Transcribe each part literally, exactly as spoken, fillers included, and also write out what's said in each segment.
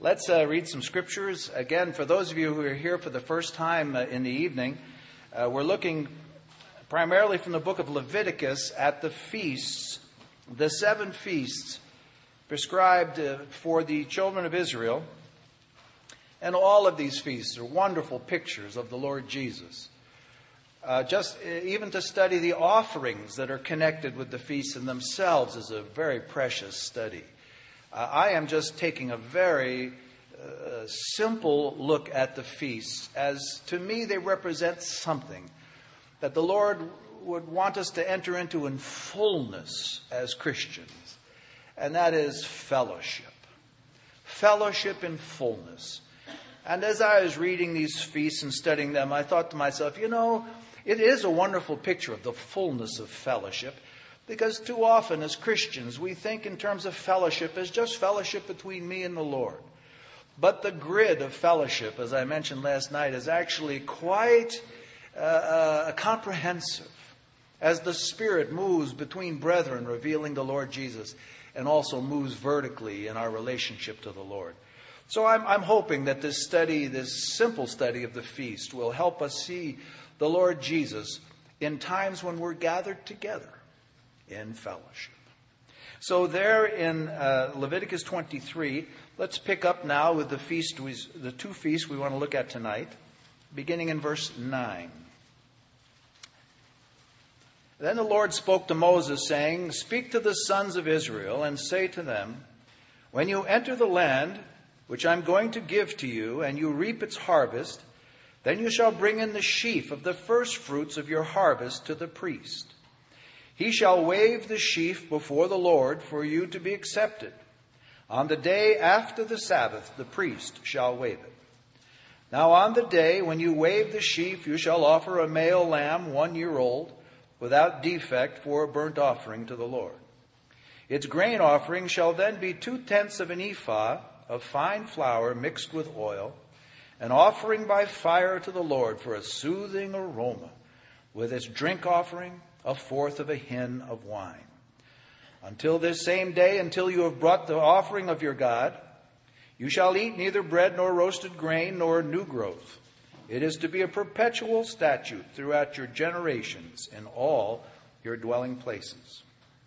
Let's uh, read some scriptures. Again, for those of you who are here for the first time uh, in the evening, uh, we're looking primarily from the book of Leviticus at the feasts, the seven feasts prescribed uh, for the children of Israel. And all of these feasts are wonderful pictures of the Lord Jesus. Uh, just uh, even to study the offerings that are connected with the feasts in themselves is a very precious study. Uh, I am just taking a very uh, simple look at the feasts, as to me they represent something that the Lord would want us to enter into in fullness as Christians, and that is fellowship. Fellowship in fullness. And as I was reading these feasts and studying them, I thought to myself, you know, it is a wonderful picture of the fullness of fellowship. Because too often as Christians, we think in terms of fellowship as just fellowship between me and the Lord. But the grid of fellowship, as I mentioned last night, is actually quite uh, uh, comprehensive as the Spirit moves between brethren, revealing the Lord Jesus, and also moves vertically in our relationship to the Lord. So I'm, I'm hoping that this study, this simple study of the feast, will help us see the Lord Jesus in times when we're gathered together in fellowship. So there in uh, Leviticus twenty-three, let's pick up now with the feast, we, the two feasts we want to look at tonight, beginning in verse nine. Then the Lord spoke to Moses, saying, "Speak to the sons of Israel and say to them, when you enter the land which I'm going to give to you, and you reap its harvest, then you shall bring in the sheaf of the first fruits of your harvest to the priest. He shall wave the sheaf before the Lord for you to be accepted. On the day after the Sabbath, the priest shall wave it. Now on the day when you wave the sheaf, you shall offer a male lamb one year old, without defect, for a burnt offering to the Lord. Its grain offering shall then be two-tenths of an ephah of fine flour mixed with oil, an offering by fire to the Lord for a soothing aroma, with its drink offering, a fourth of a hin of wine. Until this same day, until you have brought the offering of your God, you shall eat neither bread nor roasted grain nor new growth. It is to be a perpetual statute throughout your generations in all your dwelling places.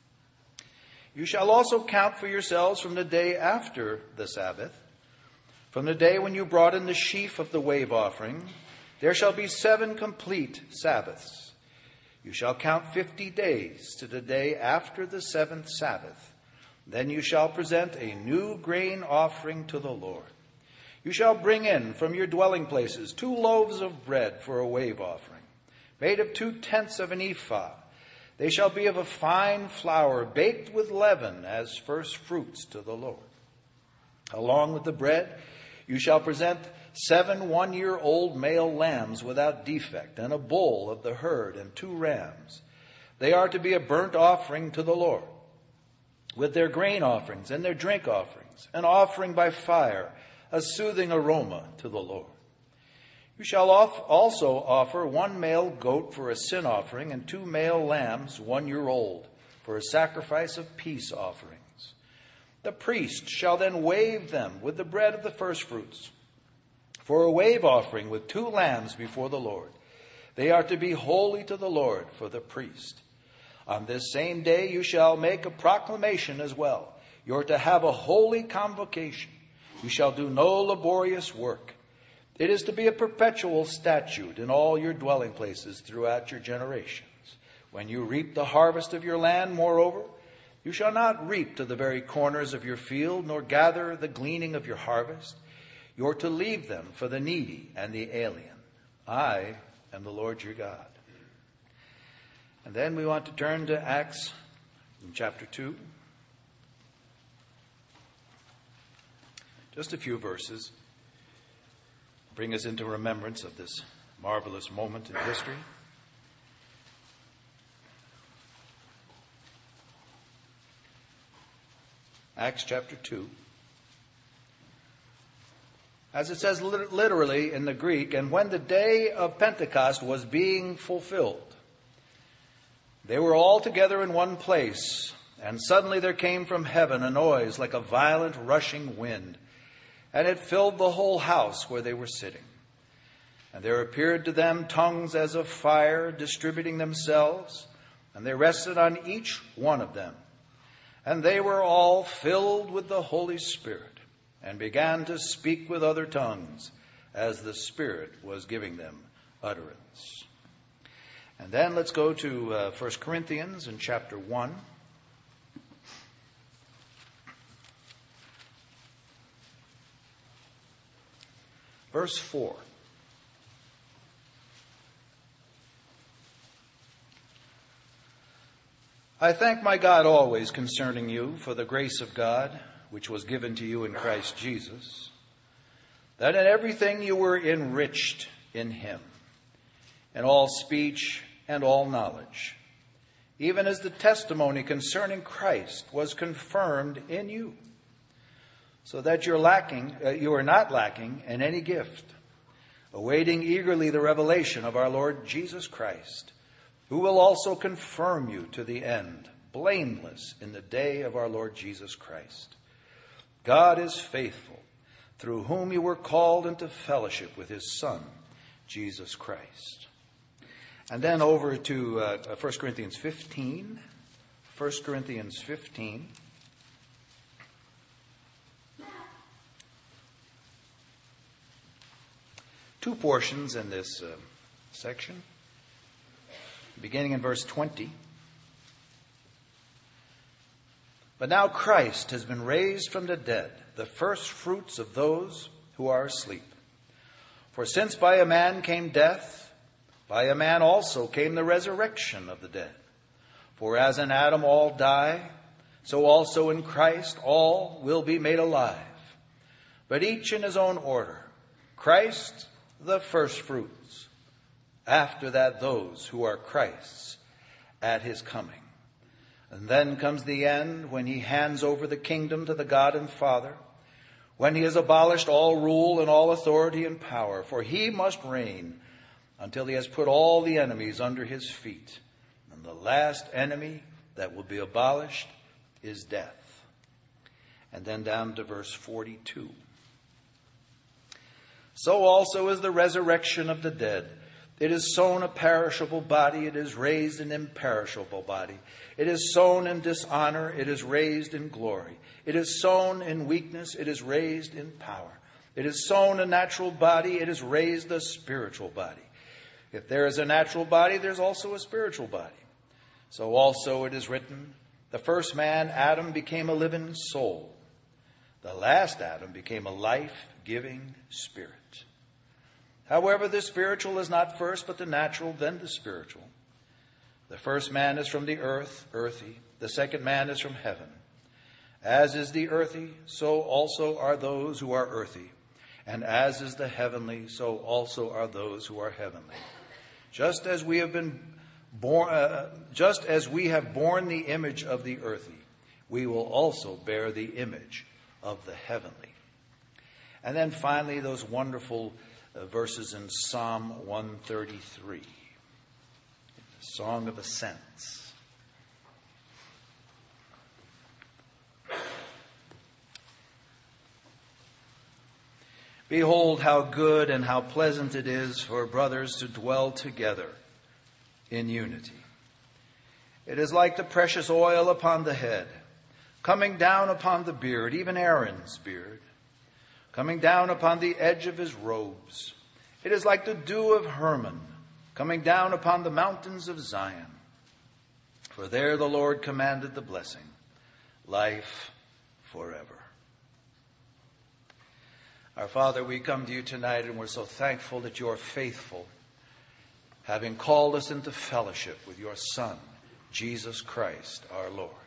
You shall also count for yourselves from the day after the Sabbath, from the day when you brought in the sheaf of the wave offering, there shall be seven complete Sabbaths. You shall count fifty days to the day after the seventh Sabbath. Then you shall present a new grain offering to the Lord. You shall bring in from your dwelling places two loaves of bread for a wave offering, made of two-tenths of an ephah. They shall be of a fine flour, baked with leaven as first fruits to the Lord. Along with the bread, you shall present seven one-year-old male lambs without defect, and a bull of the herd, and two rams. They are to be a burnt offering to the Lord, with their grain offerings and their drink offerings, an offering by fire, a soothing aroma to the Lord. You shall also offer one male goat for a sin offering, and two male lambs one year old for a sacrifice of peace offerings. The priest shall then wave them with the bread of the firstfruits for a wave offering with two lambs before the Lord. They are to be holy to the Lord for the priest. On this same day you shall make a proclamation as well. You are to have a holy convocation. You shall do no laborious work. It is to be a perpetual statute in all your dwelling places throughout your generations. When you reap the harvest of your land, moreover, you shall not reap to the very corners of your field, nor gather the gleaning of your harvest. You are to leave them for the needy and the alien. I am the Lord your God." And then we want to turn to Acts in chapter two. Just a few verses bring us into remembrance of this marvelous moment in history. Acts chapter two. As it says literally in the Greek, "And when the day of Pentecost was being fulfilled, they were all together in one place, and suddenly there came from heaven a noise like a violent rushing wind, and it filled the whole house where they were sitting. And there appeared to them tongues as of fire, distributing themselves, and they rested on each one of them. And they were all filled with the Holy Spirit, and began to speak with other tongues, as the Spirit was giving them utterance. And then let's go to uh, First Corinthians in chapter one. Verse four. I thank my God always concerning you for the grace of God, which was given to you in Christ Jesus, that in everything you were enriched in him, in all speech and all knowledge, even as the testimony concerning Christ was confirmed in you, so that you're lacking, uh, you are not lacking in any gift, awaiting eagerly the revelation of our Lord Jesus Christ, who will also confirm you to the end, blameless in the day of our Lord Jesus Christ. God is faithful, through whom you were called into fellowship with his Son, Jesus Christ. And then over to uh, First Corinthians fifteen. First Corinthians fifteen. Two portions in this uh, section. Beginning in verse twenty. But now Christ has been raised from the dead, the first fruits of those who are asleep. For since by a man came death, by a man also came the resurrection of the dead. For as in Adam all die, so also in Christ all will be made alive, but each in his own order. Christ the first fruits, after that those who are Christ's at his coming. And then comes the end, when he hands over the kingdom to the God and Father, when he has abolished all rule and all authority and power, for he must reign until he has put all the enemies under his feet. And the last enemy that will be abolished is death. And then down to verse forty-two. So also is the resurrection of the dead. It is sown a perishable body, it is raised an imperishable body. It is sown in dishonor, it is raised in glory. It is sown in weakness, it is raised in power. It is sown a natural body, it is raised a spiritual body. If there is a natural body, there's also a spiritual body. So also it is written, the first man, Adam, became a living soul. The last Adam became a life-giving spirit. However, the spiritual is not first, but the natural, then the spiritual. The first man is from the earth, earthy. The second man is from heaven. As is the earthy, so also are those who are earthy. And as is the heavenly, so also are those who are heavenly. Just as we have been born, uh, just as we have borne the image of the earthy, we will also bear the image of the heavenly. And then finally, those wonderful Uh, verses in Psalm one thirty-three, the Song of Ascents. Behold how good and how pleasant it is for brothers to dwell together in unity. It is like the precious oil upon the head, coming down upon the beard, even Aaron's beard, coming down upon the edge of his robes. It is like the dew of Hermon, coming down upon the mountains of Zion. For there the Lord commanded the blessing, life forever. Our Father, we come to you tonight, and we're so thankful that you are faithful, having called us into fellowship with your Son, Jesus Christ, our Lord.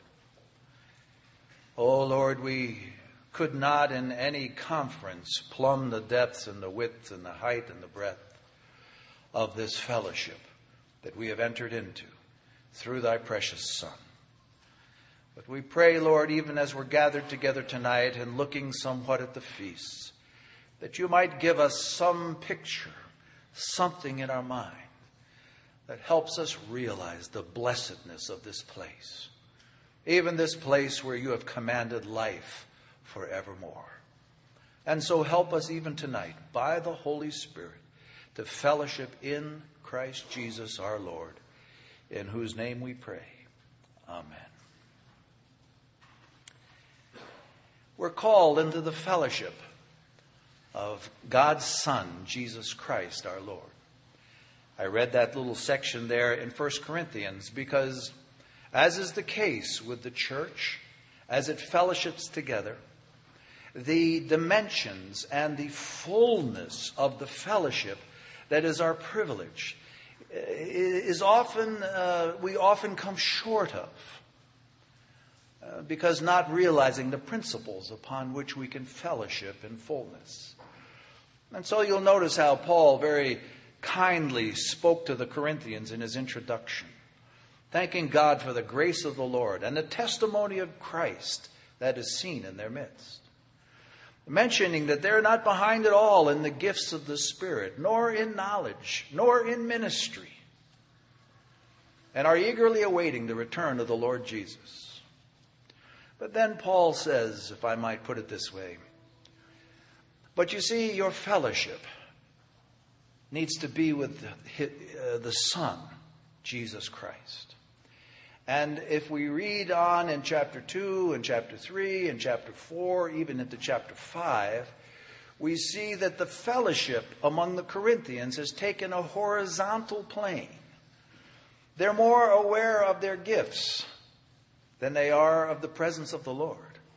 Oh, Lord, we could not in any conference plumb the depths and the width and the height and the breadth of this fellowship that we have entered into through thy precious Son. But we pray, Lord, even as we're gathered together tonight and looking somewhat at the feasts, that you might give us some picture, something in our mind that helps us realize the blessedness of this place, even this place where you have commanded life forevermore. And so help us even tonight, by the Holy Spirit, to fellowship in Christ Jesus our Lord, in whose name we pray. Amen. We're called into the fellowship of God's Son, Jesus Christ our Lord. I read that little section there in First Corinthians because, as is the case with the church, as it fellowships together, the dimensions and the fullness of the fellowship that is our privilege is often, uh, we often come short of uh, because not realizing the principles upon which we can fellowship in fullness. And so you'll notice how Paul very kindly spoke to the Corinthians in his introduction, thanking God for the grace of the Lord and the testimony of Christ that is seen in their midst, mentioning that they're not behind at all in the gifts of the Spirit, nor in knowledge, nor in ministry, and are eagerly awaiting the return of the Lord Jesus. But then Paul says, if I might put it this way, but you see, your fellowship needs to be with the, the Son, Jesus Christ. And if we read on in chapter two and chapter three and chapter four, even into chapter five, we see that the fellowship among the Corinthians has taken a horizontal plane. They're more aware of their gifts than they are of the presence of the Lord.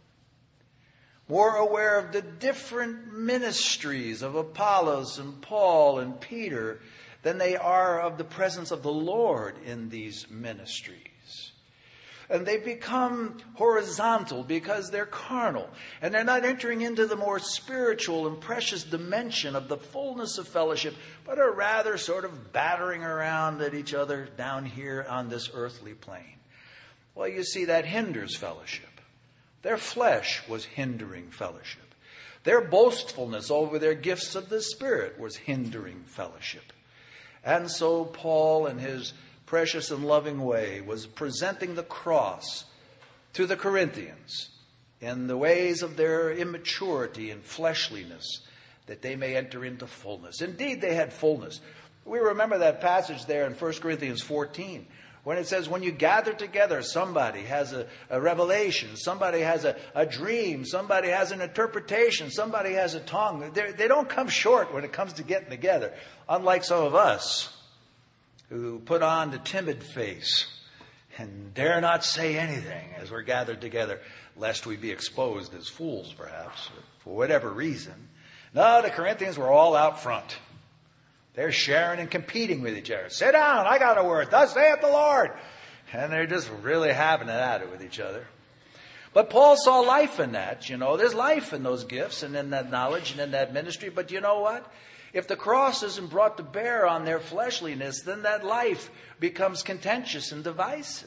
More aware of the different ministries of Apollos and Paul and Peter than they are of the presence of the Lord in these ministries. And they become horizontal because they're carnal. And they're not entering into the more spiritual and precious dimension of the fullness of fellowship, but are rather sort of battering around at each other down here on this earthly plane. Well, you see, that hinders fellowship. Their flesh was hindering fellowship. Their boastfulness over their gifts of the Spirit was hindering fellowship. And so Paul, in his precious and loving way, was presenting the cross to the Corinthians in the ways of their immaturity and fleshliness, that they may enter into fullness. Indeed, they had fullness. We remember that passage there in First Corinthians fourteen, when it says, when you gather together, somebody has a, a revelation, somebody has a, a dream, somebody has an interpretation, somebody has a tongue. They're, they don't come short when it comes to getting together, unlike some of us who put on the timid face and dare not say anything as we're gathered together, lest we be exposed as fools, perhaps, for whatever reason. No, the Corinthians were all out front. They're sharing and competing with each other. Sit down, I got a word. Thus saith the Lord. And they're just really having it at it with each other. But Paul saw life in that, you know. There's life in those gifts and in that knowledge and in that ministry. But you know what? If the cross isn't brought to bear on their fleshliness, then that life becomes contentious and divisive.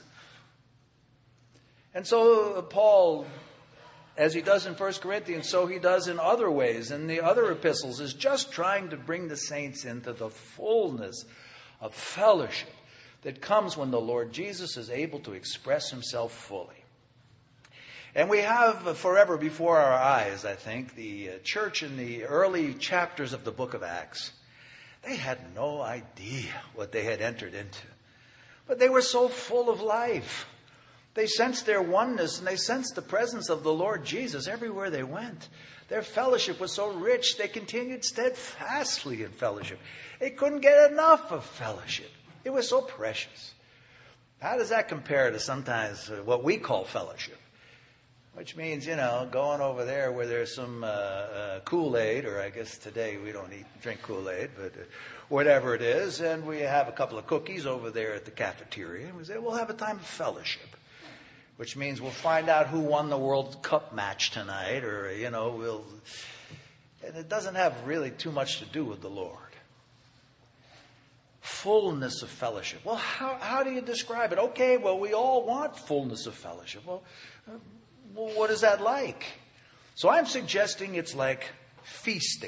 And so Paul, as he does in First Corinthians, so he does in other ways, in the other epistles, is just trying to bring the saints into the fullness of fellowship that comes when the Lord Jesus is able to express himself fully. And we have forever before our eyes, I think, the church in the early chapters of the book of Acts. They had no idea what they had entered into. But they were so full of life. They sensed their oneness and they sensed the presence of the Lord Jesus everywhere they went. Their fellowship was so rich, they continued steadfastly in fellowship. They couldn't get enough of fellowship. It was so precious. How does that compare to sometimes what we call fellowship? Which means, you know, going over there where there's some uh, uh, Kool-Aid, or I guess today we don't eat drink Kool-Aid, but uh, whatever it is, and we have a couple of cookies over there at the cafeteria, and we say, we'll have a time of fellowship. Which means we'll find out who won the World Cup match tonight, or, you know, we'll... And it doesn't have really too much to do with the Lord. Fullness of fellowship. Well, how, how do you describe it? Okay, well, we all want fullness of fellowship. Well, uh, well, what is that like? So I'm suggesting it's like feasting.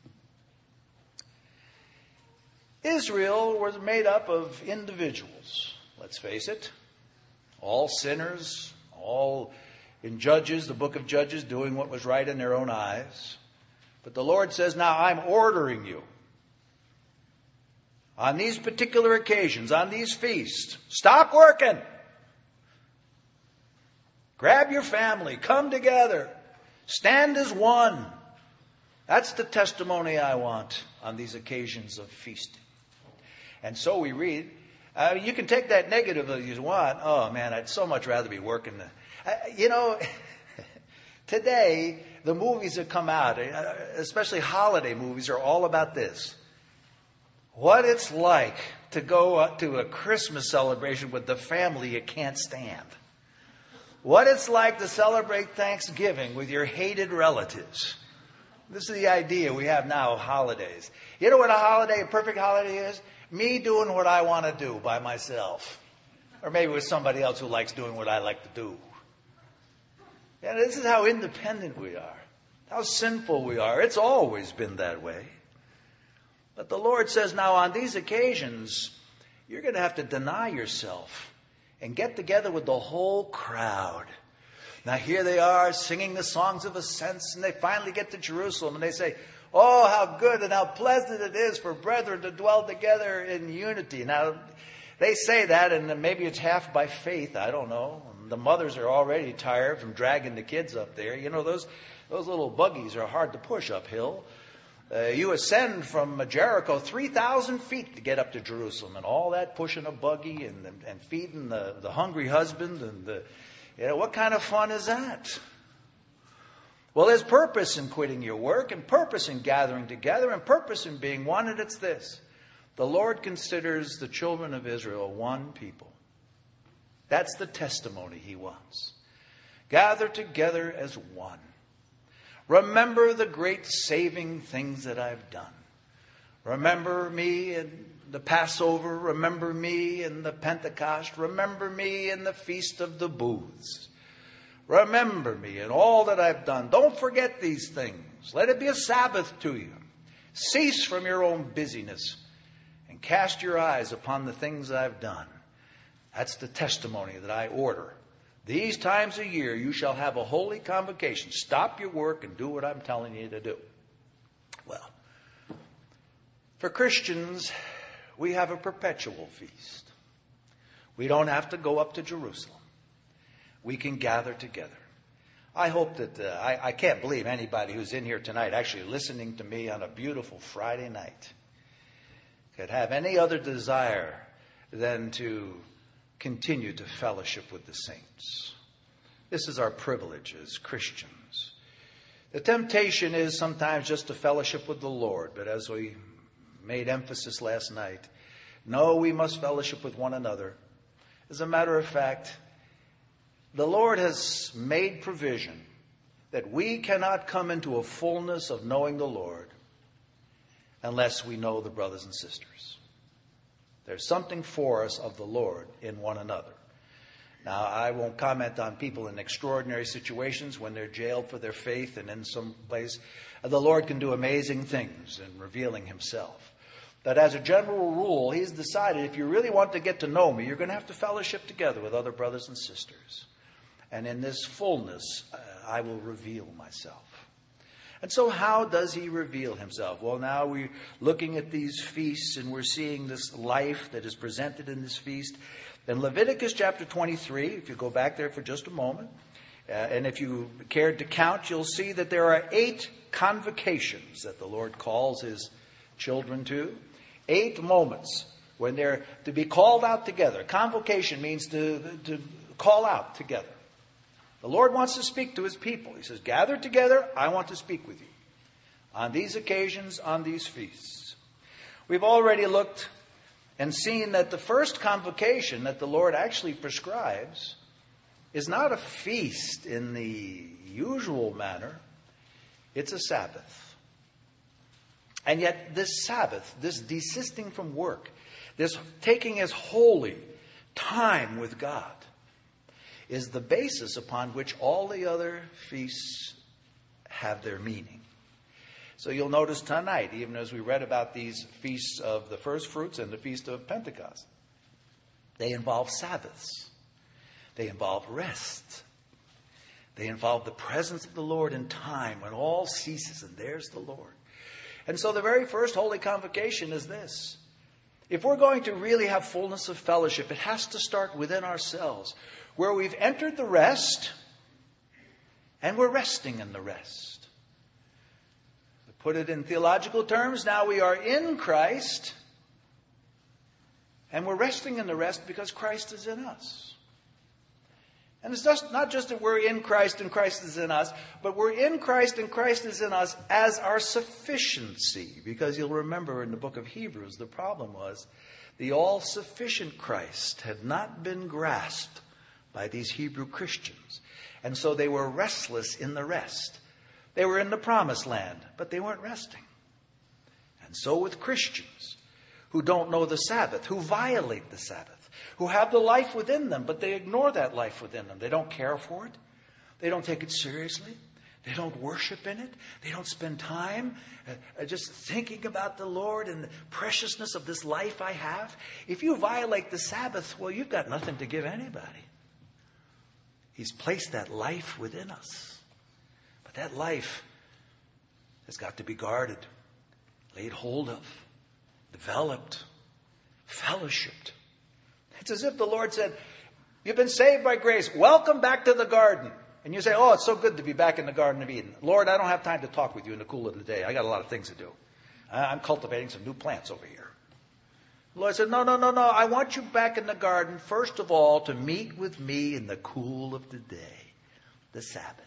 Israel was made up of individuals, let's face it. All sinners, all in Judges, the book of Judges, doing what was right in their own eyes. But the Lord says, now I'm ordering you. On these particular occasions, on these feasts, stop working. Grab your family, come together, stand as one. That's the testimony I want on these occasions of feasting. And so we read, uh, you can take that negative if you want. Oh man, I'd so much rather be working. Uh, you know, today, the movies that come out, especially holiday movies, are all about this. What it's like to go to a Christmas celebration with the family you can't stand. What it's like to celebrate Thanksgiving with your hated relatives. This is the idea we have now of holidays. You know what a holiday, a perfect holiday is? Me doing what I want to do by myself. Or maybe with somebody else who likes doing what I like to do. And this is how independent we are. How sinful we are. It's always been that way. But the Lord says, now on these occasions, you're going to have to deny yourself and get together with the whole crowd. Now here they are singing the songs of ascents, and they finally get to Jerusalem, and they say, oh, how good and how pleasant it is for brethren to dwell together in unity. Now, they say that, and maybe it's half by faith, I don't know. The mothers are already tired from dragging the kids up there. You know, those, those little buggies are hard to push uphill. Uh, you ascend from Jericho three thousand feet to get up to Jerusalem, and all that pushing a buggy and, and, and feeding the, the hungry husband. And the, you know, what kind of fun is that? Well, there's purpose in quitting your work, and purpose in gathering together, and purpose in being one, and it's this. The Lord considers the children of Israel one people. That's the testimony he wants. Gather together as one. Remember the great saving things that I've done. Remember me in the Passover. Remember me in the Pentecost. Remember me in the Feast of the Booths. Remember me in all that I've done. Don't forget these things. Let it be a Sabbath to you. Cease from your own busyness and cast your eyes upon the things I've done. That's the testimony that I order. These times a year you shall have a holy convocation. Stop your work and do what I'm telling you to do. Well, for Christians, we have a perpetual feast. We don't have to go up to Jerusalem. We can gather together. I hope that, uh, I, I can't believe anybody who's in here tonight actually listening to me on a beautiful Friday night could have any other desire than to continue to fellowship with the saints. This is our privilege as Christians. The temptation is sometimes just to fellowship with the Lord, but as we made emphasis last night, no, we must fellowship with one another. As a matter of fact, the Lord has made provision that we cannot come into a fullness of knowing the Lord unless we know the brothers and sisters. There's something for us of the Lord in one another. Now, I won't comment on people in extraordinary situations when they're jailed for their faith and in some place. The Lord can do amazing things in revealing himself. But as a general rule, he's decided if you really want to get to know me, you're going to have to fellowship together with other brothers and sisters. And in this fullness, uh, I will reveal myself. And so how does he reveal himself? Well, now we're looking at these feasts and we're seeing this life that is presented in this feast. In Leviticus chapter twenty-three, if you go back there for just a moment, uh, and if you cared to count, you'll see that there are eight convocations that the Lord calls his children to. Eight moments when they're to be called out together. Convocation means to, to call out together. The Lord wants to speak to his people. He says, gather together, I want to speak with you. On these occasions, on these feasts. We've already looked and seen that the first convocation that the Lord actually prescribes is not a feast in the usual manner. It's a Sabbath. And yet this Sabbath, this desisting from work, this taking as holy time with God, is the basis upon which all the other feasts have their meaning. So you'll notice tonight, even as we read about these feasts of the first fruits and the feast of Pentecost, they involve Sabbaths. They involve rest. They involve the presence of the Lord in time when all ceases, and there's the Lord. And so the very first holy convocation is this. If we're going to really have fullness of fellowship, it has to start within ourselves, where we've entered the rest, and we're resting in the rest. To put it in theological terms, now we are in Christ, and we're resting in the rest because Christ is in us. And it's just, not just that we're in Christ and Christ is in us, but we're in Christ and Christ is in us as our sufficiency. Because you'll remember in the book of Hebrews, the problem was the all-sufficient Christ had not been grasped by these Hebrew Christians. And so they were restless in the rest. They were in the promised land, but they weren't resting. And so with Christians who don't know the Sabbath, who violate the Sabbath, who have the life within them, but they ignore that life within them. They don't care for it. They don't take it seriously. They don't worship in it. They don't spend time uh, just thinking about the Lord and the preciousness of this life I have. If you violate the Sabbath, well, you've got nothing to give anybody. He's placed that life within us. But that life has got to be guarded, laid hold of, developed, fellowshipped. It's as if the Lord said, you've been saved by grace. Welcome back to the garden. And you say, oh, it's so good to be back in the Garden of Eden. Lord, I don't have time to talk with you in the cool of the day. I got a lot of things to do. I'm cultivating some new plants over here. The Lord said, no, no, no, no. I want you back in the garden, first of all, to meet with me in the cool of the day, the Sabbath.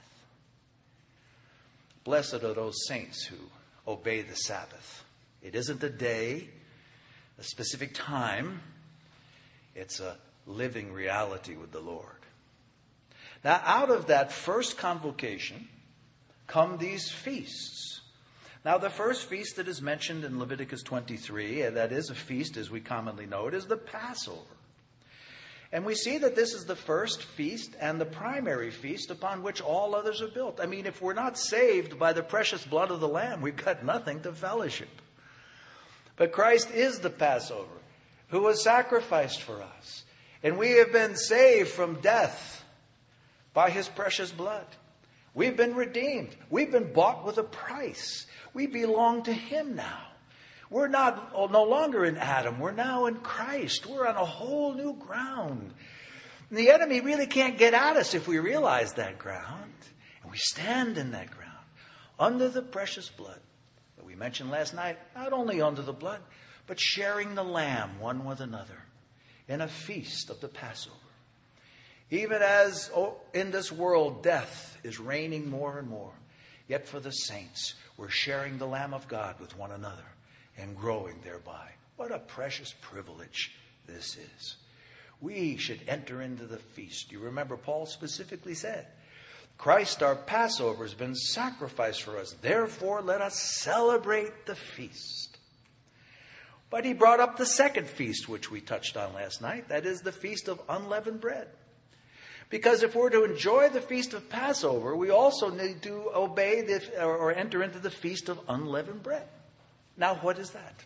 Blessed are those saints who obey the Sabbath. It isn't a day, a specific time. It's a living reality with the Lord. Now, out of that first convocation come these feasts. Now, the first feast that is mentioned in Leviticus twenty-three, and that is a feast as we commonly know it, is the Passover. And we see that this is the first feast and the primary feast upon which all others are built. I mean, if we're not saved by the precious blood of the Lamb, we've got nothing to fellowship. But Christ is the Passover, who was sacrificed for us. And we have been saved from death by his precious blood. We've been redeemed. We've been bought with a price. We belong to him now. We're not no longer in Adam. We're now in Christ. We're on a whole new ground. And the enemy really can't get at us if we realize that ground. And we stand in that ground under the precious blood that we mentioned last night. Not only under the blood, but sharing the lamb one with another in a feast of the Passover. Even as oh, in this world death is reigning more and more, yet for the saints we're sharing the Lamb of God with one another and growing thereby. What a precious privilege this is. We should enter into the feast. You remember Paul specifically said, Christ our Passover has been sacrificed for us. Therefore let us celebrate the feast. But he brought up the second feast, which we touched on last night. That is the feast of unleavened bread. Because if we're to enjoy the feast of Passover, we also need to obey the, or, or enter into the feast of unleavened bread. Now, what is that?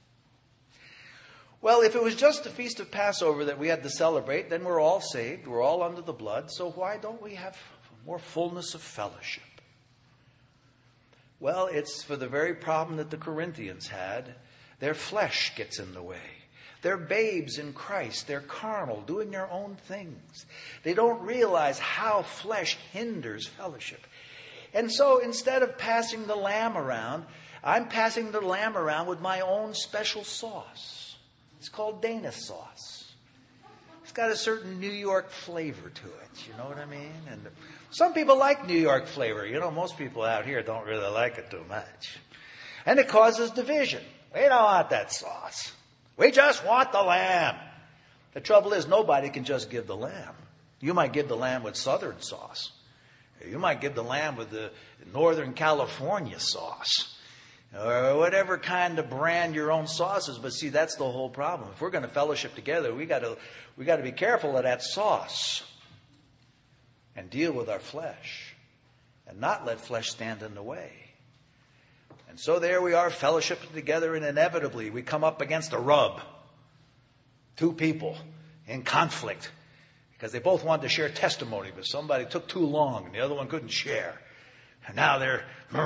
Well, if it was just the feast of Passover that we had to celebrate, then we're all saved. We're all under the blood. So why don't we have more fullness of fellowship? Well, it's for the very problem that the Corinthians had. Their flesh gets in the way. They're babes in Christ. They're carnal, doing their own things. They don't realize how flesh hinders fellowship. And so instead of passing the lamb around, I'm passing the lamb around with my own special sauce. It's called Dana sauce. It's got a certain New York flavor to it. You know what I mean? And some people like New York flavor. You know, most people out here don't really like it too much. And it causes division. We don't want that sauce. We just want the lamb. The trouble is, nobody can just give the lamb. You might give the lamb with Southern sauce. You might give the lamb with the Northern California sauce. Or whatever kind of brand your own sauce is. But see, that's the whole problem. If we're going to fellowship together, we got to we got to be careful of that sauce. And deal with our flesh. And not let flesh stand in the way. And so there we are, fellowshipping together, and inevitably we come up against a rub. Two people in conflict. because they both wanted to share testimony, but somebody took too long and the other one couldn't share. And now they're...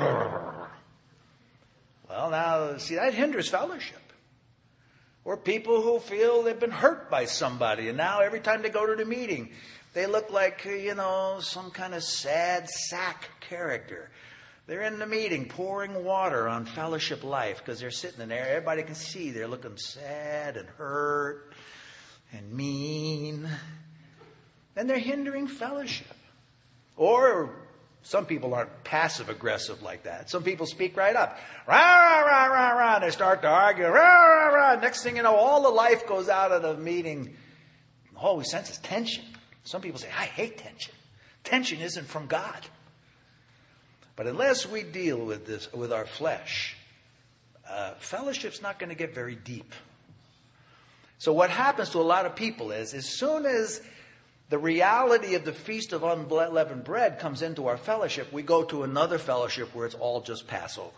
Well, now, see, that hinders fellowship. Or people who feel they've been hurt by somebody, and now every time they go to the meeting, they look like, you know, some kind of sad sack character. They're in the meeting pouring water on fellowship life because they're sitting in there. Everybody can see they're looking sad and hurt and mean. And they're hindering fellowship. Or some people aren't passive-aggressive like that. Some people speak right up. Rah, rah, rah, rah, rah. They start to argue. Rah, rah, rah. Next thing you know, all the life goes out of the meeting. All we sense is tension. Some people say, I hate tension. Tension isn't from God. But unless we deal with this, with our flesh, uh, fellowship's not going to get very deep. So what happens to a lot of people is, as soon as the reality of the Feast of Unleavened Bread comes into our fellowship, we go to another fellowship where it's all just Passover.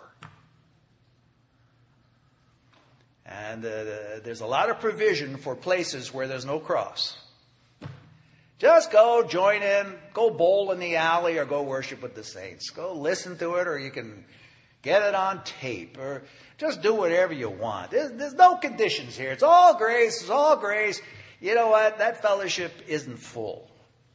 And uh, there's a lot of provision for places where there's no cross. Just go join in, go bowl in the alley, or go worship with the saints. Go listen to it, or you can get it on tape, or just do whatever you want. There's, there's no conditions here. It's all grace. It's all grace. You know what? That fellowship isn't full.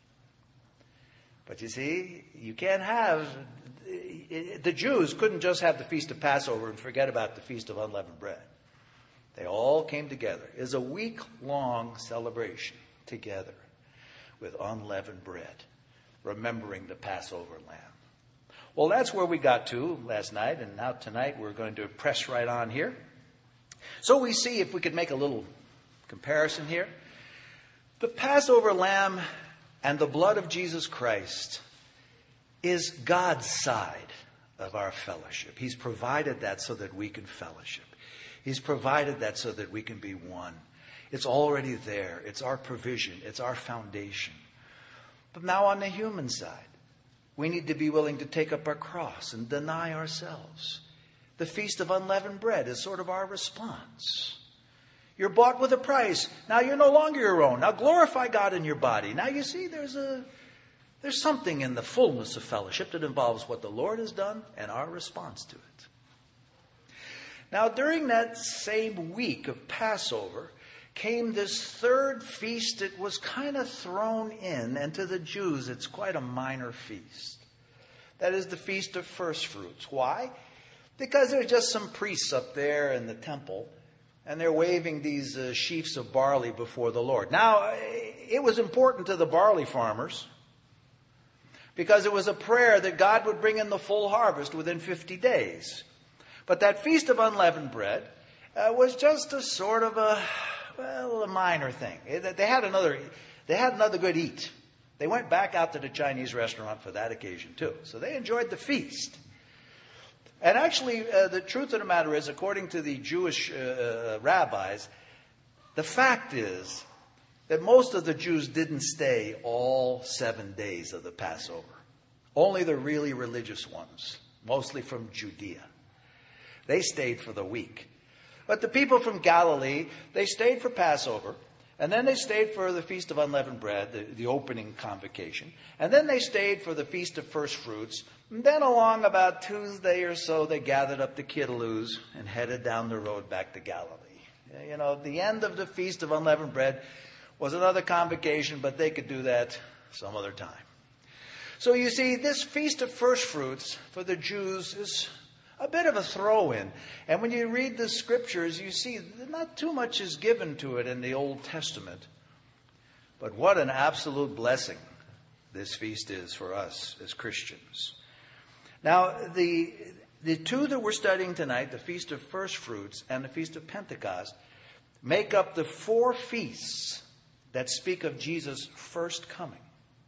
But you see, you can't have... The Jews couldn't just have the Feast of Passover and forget about the Feast of Unleavened Bread. They all came together. It was a week-long celebration together with unleavened bread, remembering the Passover lamb. Well, that's where we got to last night, and now tonight we're going to press right on here. So we see if we could make a little comparison here. The Passover lamb and the blood of Jesus Christ is God's side of our fellowship. He's provided that so that we can fellowship. He's provided that so that we can be one. It's already there. It's our provision. It's our foundation. But now on the human side, we need to be willing to take up our cross and deny ourselves. The Feast of Unleavened Bread is sort of our response. You're bought with a price. Now you're no longer your own. Now glorify God in your body. Now you see there's a there's something in the fullness of fellowship that involves what the Lord has done and our response to it. Now during that same week of Passover came this third feast that was kind of thrown in, and to the Jews it's quite a minor feast. That is the Feast of First Fruits. Why? Because there's just some priests up there in the temple, and they're waving these uh, sheaves of barley before the Lord. Now, it was important to the barley farmers because it was a prayer that God would bring in the full harvest within fifty days. But that Feast of Unleavened Bread uh, was just a sort of a, well, a minor thing. They had another, they had another good eat. They went back out to the Chinese restaurant for that occasion too. So they enjoyed the feast. And actually, uh, the truth of the matter is, according to the Jewish uh, rabbis, the fact is that most of the Jews didn't stay all seven days of the Passover. Only the really religious ones, mostly from Judea. They stayed for the week. But the people from Galilee, they stayed for Passover, and then they stayed for the Feast of Unleavened Bread, the, the opening convocation, and then they stayed for the Feast of First Fruits. And then along about Tuesday or so, they gathered up the kidaloos and headed down the road back to Galilee. You know, the end of the Feast of Unleavened Bread was another convocation, but they could do that some other time. So you see, this Feast of First Fruits for the Jews is a bit of a throw-in. And when you read the scriptures, you see that not too much is given to it in the Old Testament. But what an absolute blessing this feast is for us as Christians. Now, the the two that we're studying tonight, the Feast of First Fruits and the Feast of Pentecost, make up the four feasts that speak of Jesus' first coming.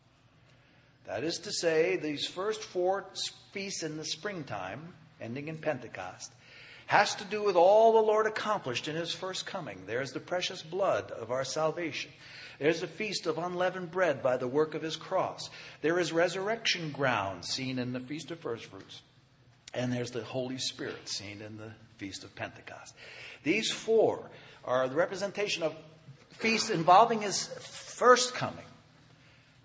That is to say, these first four feasts in the springtime, ending in Pentecost, has to do with all the Lord accomplished in his first coming. There's the precious blood of our salvation. There's the Feast of Unleavened Bread by the work of his cross. There is resurrection ground seen in the Feast of First Fruits. And there's the Holy Spirit seen in the Feast of Pentecost. These four are the representation of feasts involving his first coming.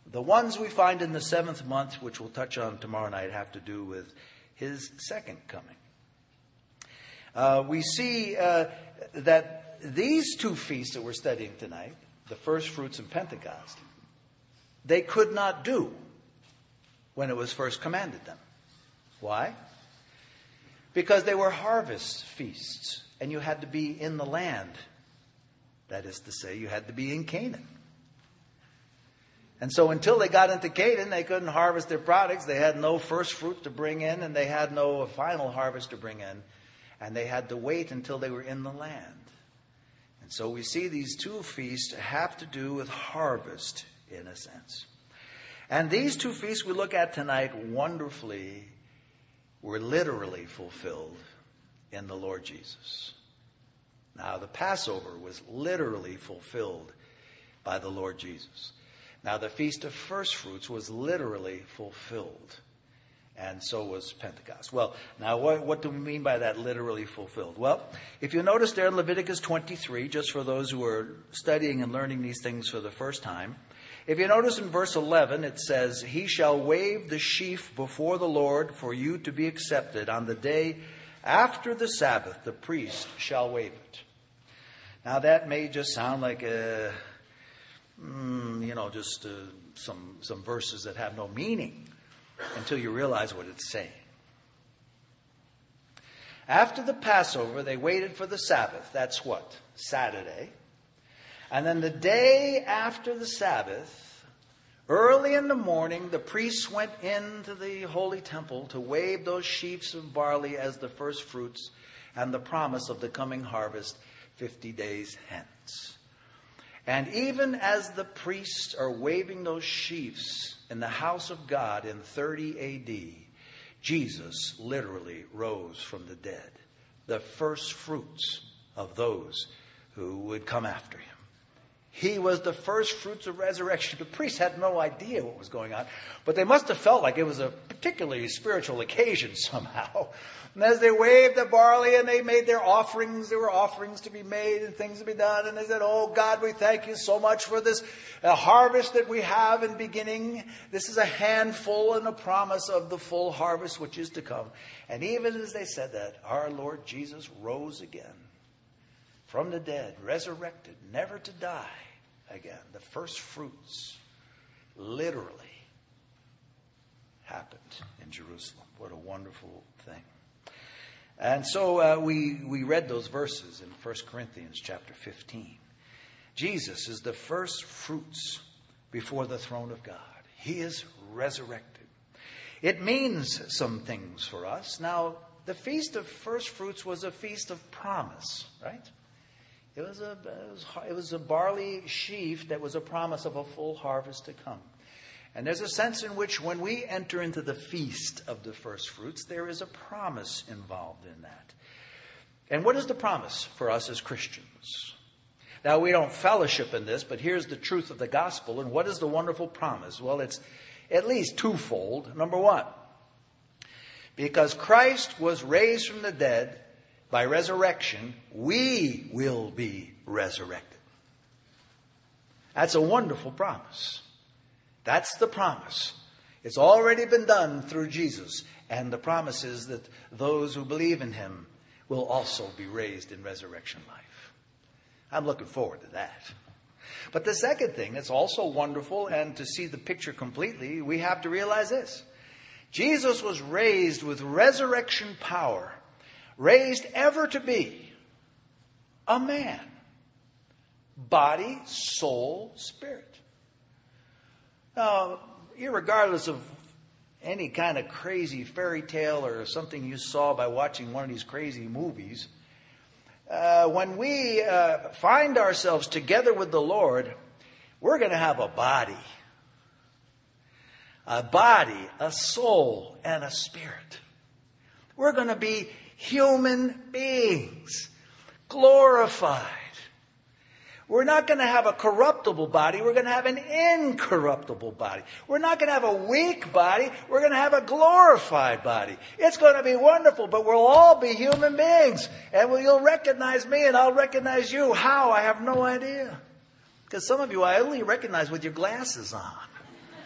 The ones we find in the seventh month, which we'll touch on tomorrow night, have to do with his second coming. Uh, we see uh, that these two feasts that we're studying tonight, the first fruits and Pentecost, they could not do when it was first commanded them. Why? Because they were harvest feasts, and you had to be in the land. That is to say, you had to be in Canaan. And so until they got into Canaan, they couldn't harvest their products. They had no first fruit to bring in, and they had no final harvest to bring in. And they had to wait until they were in the land. And so we see these two feasts have to do with harvest, in a sense. And these two feasts we look at tonight wonderfully were literally fulfilled in the Lord Jesus. Now, the Passover was literally fulfilled by the Lord Jesus. Now, the Feast of First Fruits was literally fulfilled, and so was Pentecost. Well, now, what, what do we mean by that, literally fulfilled? Well, if you notice there in Leviticus twenty-three, just for those who are studying and learning these things for the first time, if you notice in verse eleven, it says, "He shall wave the sheaf before the Lord for you to be accepted. On the day after the Sabbath, the priest shall wave it." Now, that may just sound like a... Mm, you know, just uh, some some verses that have no meaning until you realize what it's saying. After the Passover, they waited for the Sabbath. That's what? Saturday. And then the day after the Sabbath, early in the morning, the priests went into the holy temple to wave those sheaves of barley as the first fruits and the promise of the coming harvest fifty days hence. And even as the priests are waving those sheaves in the house of God in thirty A D, Jesus literally rose from the dead, the first fruits of those who would come after him. He was the first fruits of resurrection. The priests had no idea what was going on, but they must have felt like it was a particularly spiritual occasion somehow. And as they waved the barley and they made their offerings, there were offerings to be made and things to be done. And they said, "Oh God, we thank you so much for this uh, harvest that we have in beginning. This is a handful and a promise of the full harvest which is to come." And even as they said that, our Lord Jesus rose again from the dead, resurrected, never to die again. The first fruits literally happened in Jerusalem. What a wonderful thing. And so uh, we, we read those verses in First Corinthians chapter fifteen. Jesus is the first fruits before the throne of God. He is resurrected. It means some things for us. Now, the Feast of First Fruits was a feast of promise, right? It was a, it was, it was a barley sheaf that was a promise of a full harvest to come. And there's a sense in which when we enter into the feast of the first fruits, there is a promise involved in that. And what is the promise for us as Christians? Now, we don't fellowship in this, but here's the truth of the gospel. And what is the wonderful promise? Well, it's at least twofold. Number one, because Christ was raised from the dead by resurrection, we will be resurrected. That's a wonderful promise. That's the promise. It's already been done through Jesus. And the promise is that those who believe in him will also be raised in resurrection life. I'm looking forward to that. But the second thing that's also wonderful, and to see the picture completely, we have to realize this. Jesus was raised with resurrection power, raised ever to be a man. Body, soul, spirit. Now, irregardless of any kind of crazy fairy tale or something you saw by watching one of these crazy movies, uh, when we uh, find ourselves together with the Lord, we're going to have a body. A body, a soul, and a spirit. We're going to be human beings, glorified. We're not going to have a corruptible body. We're going to have an incorruptible body. We're not going to have a weak body. We're going to have a glorified body. It's going to be wonderful, but we'll all be human beings. And you'll recognize me and I'll recognize you. How? I have no idea. Because some of you I only recognize with your glasses on.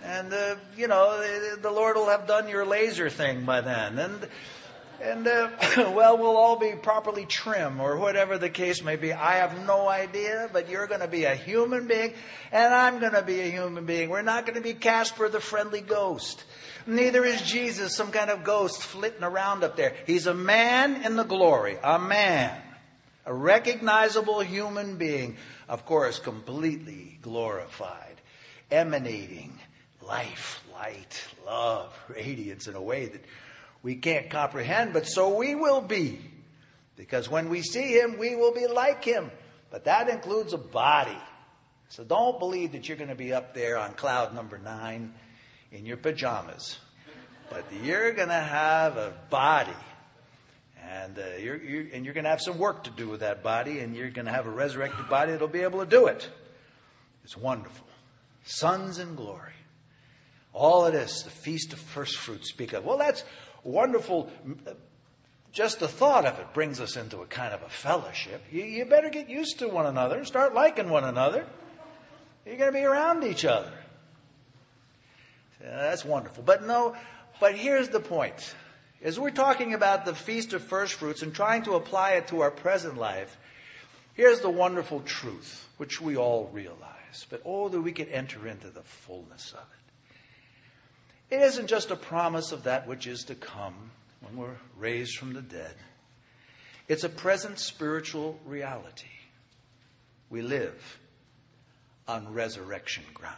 And, uh, you know, the Lord will have done your laser thing by then. And, and uh, well, we'll all be properly trim or whatever the case may be. I have no idea, but you're going to be a human being, and I'm going to be a human being. We're not going to be Casper the Friendly Ghost. Neither is Jesus, some kind of ghost flitting around up there. He's a man in the glory, a man, a recognizable human being, of course, completely glorified, emanating life, light, love, radiance in a way that we can't comprehend, but so we will be. Because when we see him, we will be like him. But that includes a body. So don't believe that you're going to be up there on cloud number nine in your pajamas. But you're going to have a body. And, uh, you're, you're, and you're going to have some work to do with that body. And you're going to have a resurrected body that'll be able to do it. It's wonderful. Sons in glory. All of this, the Feast of First Fruits speak of. Well, that's wonderful. Just the thought of it brings us into a kind of a fellowship. You, you better get used to one another and start liking one another. You're going to be around each other. Yeah, that's wonderful. But no, but here's the point. As we're talking about the Feast of First Fruits and trying to apply it to our present life, here's the wonderful truth, which we all realize. But oh, that we could enter into the fullness of it. It isn't just a promise of that which is to come when we're raised from the dead. It's a present spiritual reality. We live on resurrection ground.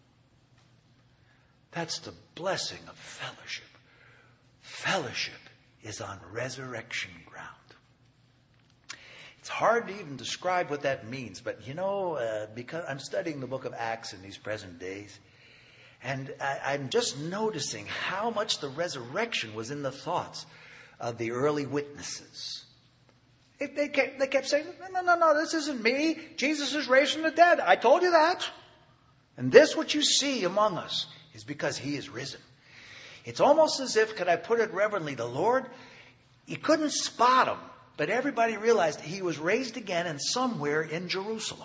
That's the blessing of fellowship. Fellowship is on resurrection ground. It's hard to even describe what that means, but you know, uh, because I'm studying the book of Acts in these present days, and I, I'm just noticing how much the resurrection was in the thoughts of the early witnesses. It, they, kept, they kept saying, no, no, no, no, this isn't me. Jesus is raised from the dead. I told you that. And this, what you see among us, is because he is risen. It's almost as if, could I put it reverently, the Lord, you couldn't spot him, but everybody realized he was raised again and somewhere in Jerusalem.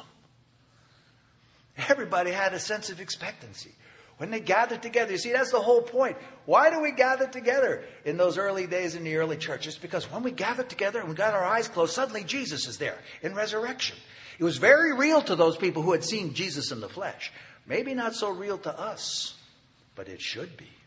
Everybody had a sense of expectancy. When they gathered together, you see, that's the whole point. Why do we gather together in those early days in the early church? It's because when we gathered together and we got our eyes closed, suddenly Jesus is there in resurrection. It was very real to those people who had seen Jesus in the flesh. Maybe not so real to us, but it should be.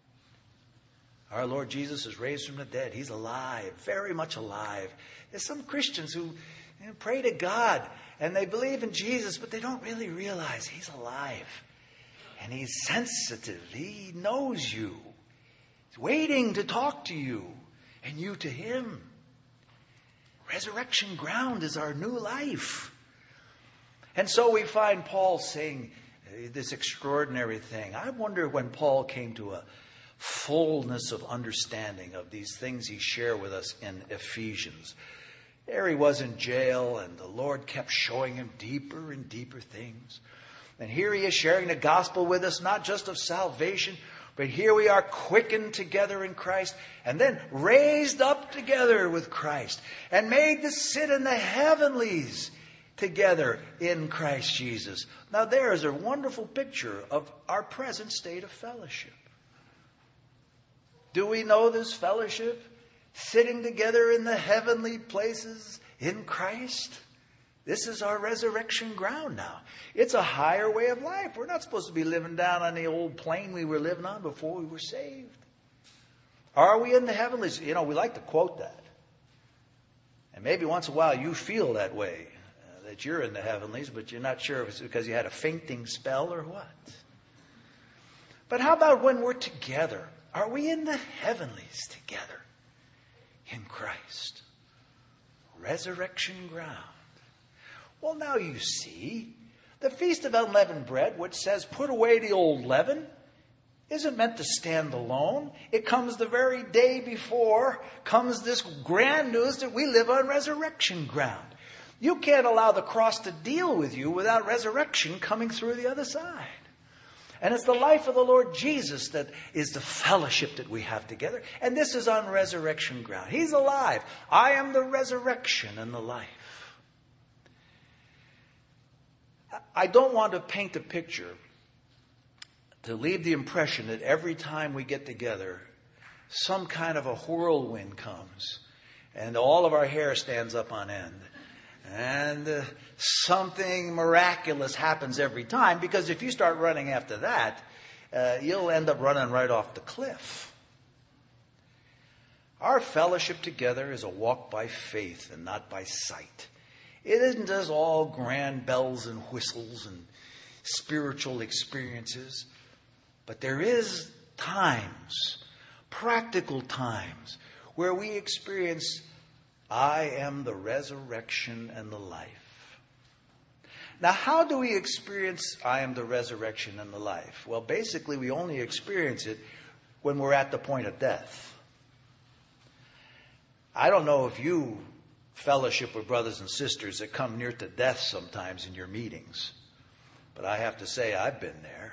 Our Lord Jesus is raised from the dead. He's alive, very much alive. There's some Christians who you know, pray to God and they believe in Jesus, but they don't really realize he's alive. And he's sensitive. He knows you. He's waiting to talk to you and you to him. Resurrection ground is our new life. And so we find Paul saying this extraordinary thing. I wonder when Paul came to a fullness of understanding of these things he shared with us in Ephesians. There he was in jail, and the Lord kept showing him deeper and deeper things. And here he is sharing the gospel with us, not just of salvation, but here we are quickened together in Christ, and then raised up together with Christ, and made to sit in the heavenlies together in Christ Jesus. Now there is a wonderful picture of our present state of fellowship. Do we know this fellowship? Sitting together in the heavenly places in Christ? This is our resurrection ground now. It's a higher way of life. We're not supposed to be living down on the old plane we were living on before we were saved. Are we in the heavenlies? You know, we like to quote that. And maybe once in a while you feel that way, uh, that you're in the heavenlies, but you're not sure if it's because you had a fainting spell or what. But how about when we're together? Are we in the heavenlies together in Christ? Resurrection ground. Well, now you see, the Feast of Unleavened Bread, which says put away the old leaven, isn't meant to stand alone. It comes the very day before, comes this grand news that we live on resurrection ground. You can't allow the cross to deal with you without resurrection coming through the other side. And it's the life of the Lord Jesus that is the fellowship that we have together. And this is on resurrection ground. He's alive. I am the resurrection and the life. I don't want to paint a picture to leave the impression that every time we get together, some kind of a whirlwind comes and all of our hair stands up on end. And uh, something miraculous happens every time, because if you start running after that, uh, you'll end up running right off the cliff. Our fellowship together is a walk by faith and not by sight. It isn't just all grand bells and whistles and spiritual experiences, but there is times, practical times, where we experience, I am the resurrection and the life. Now, how do we experience I am the resurrection and the life? Well, basically, we only experience it when we're at the point of death. I don't know if you fellowship with brothers and sisters that come near to death sometimes in your meetings, but I have to say I've been there.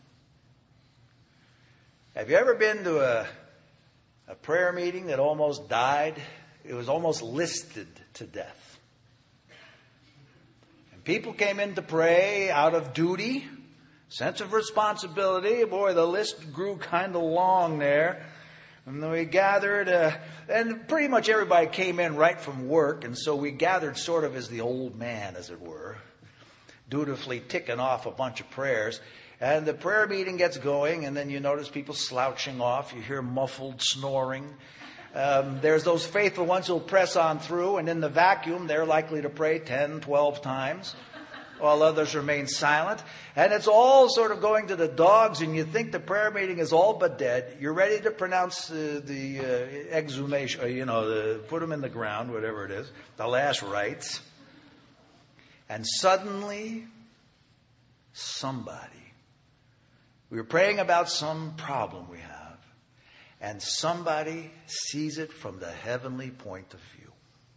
Have you ever been to a, a prayer meeting that almost died? It was almost listed to death. And people came in to pray out of duty, sense of responsibility. Boy, the list grew kind of long there. And then we gathered, uh, and pretty much everybody came in right from work, and so we gathered sort of as the old man, as it were, dutifully ticking off a bunch of prayers. And the prayer meeting gets going, and then you notice people slouching off. You hear muffled snoring. Um, there's those faithful ones who'll press on through, and in the vacuum, they're likely to pray ten, twelve times, while others remain silent. And it's all sort of going to the dogs, and you think the prayer meeting is all but dead. You're ready to pronounce uh, the uh, exhumation, or, you know, the, put them in the ground, whatever it is, the last rites. And suddenly, somebody, we were praying about some problem we have, and somebody sees it from the heavenly point of view.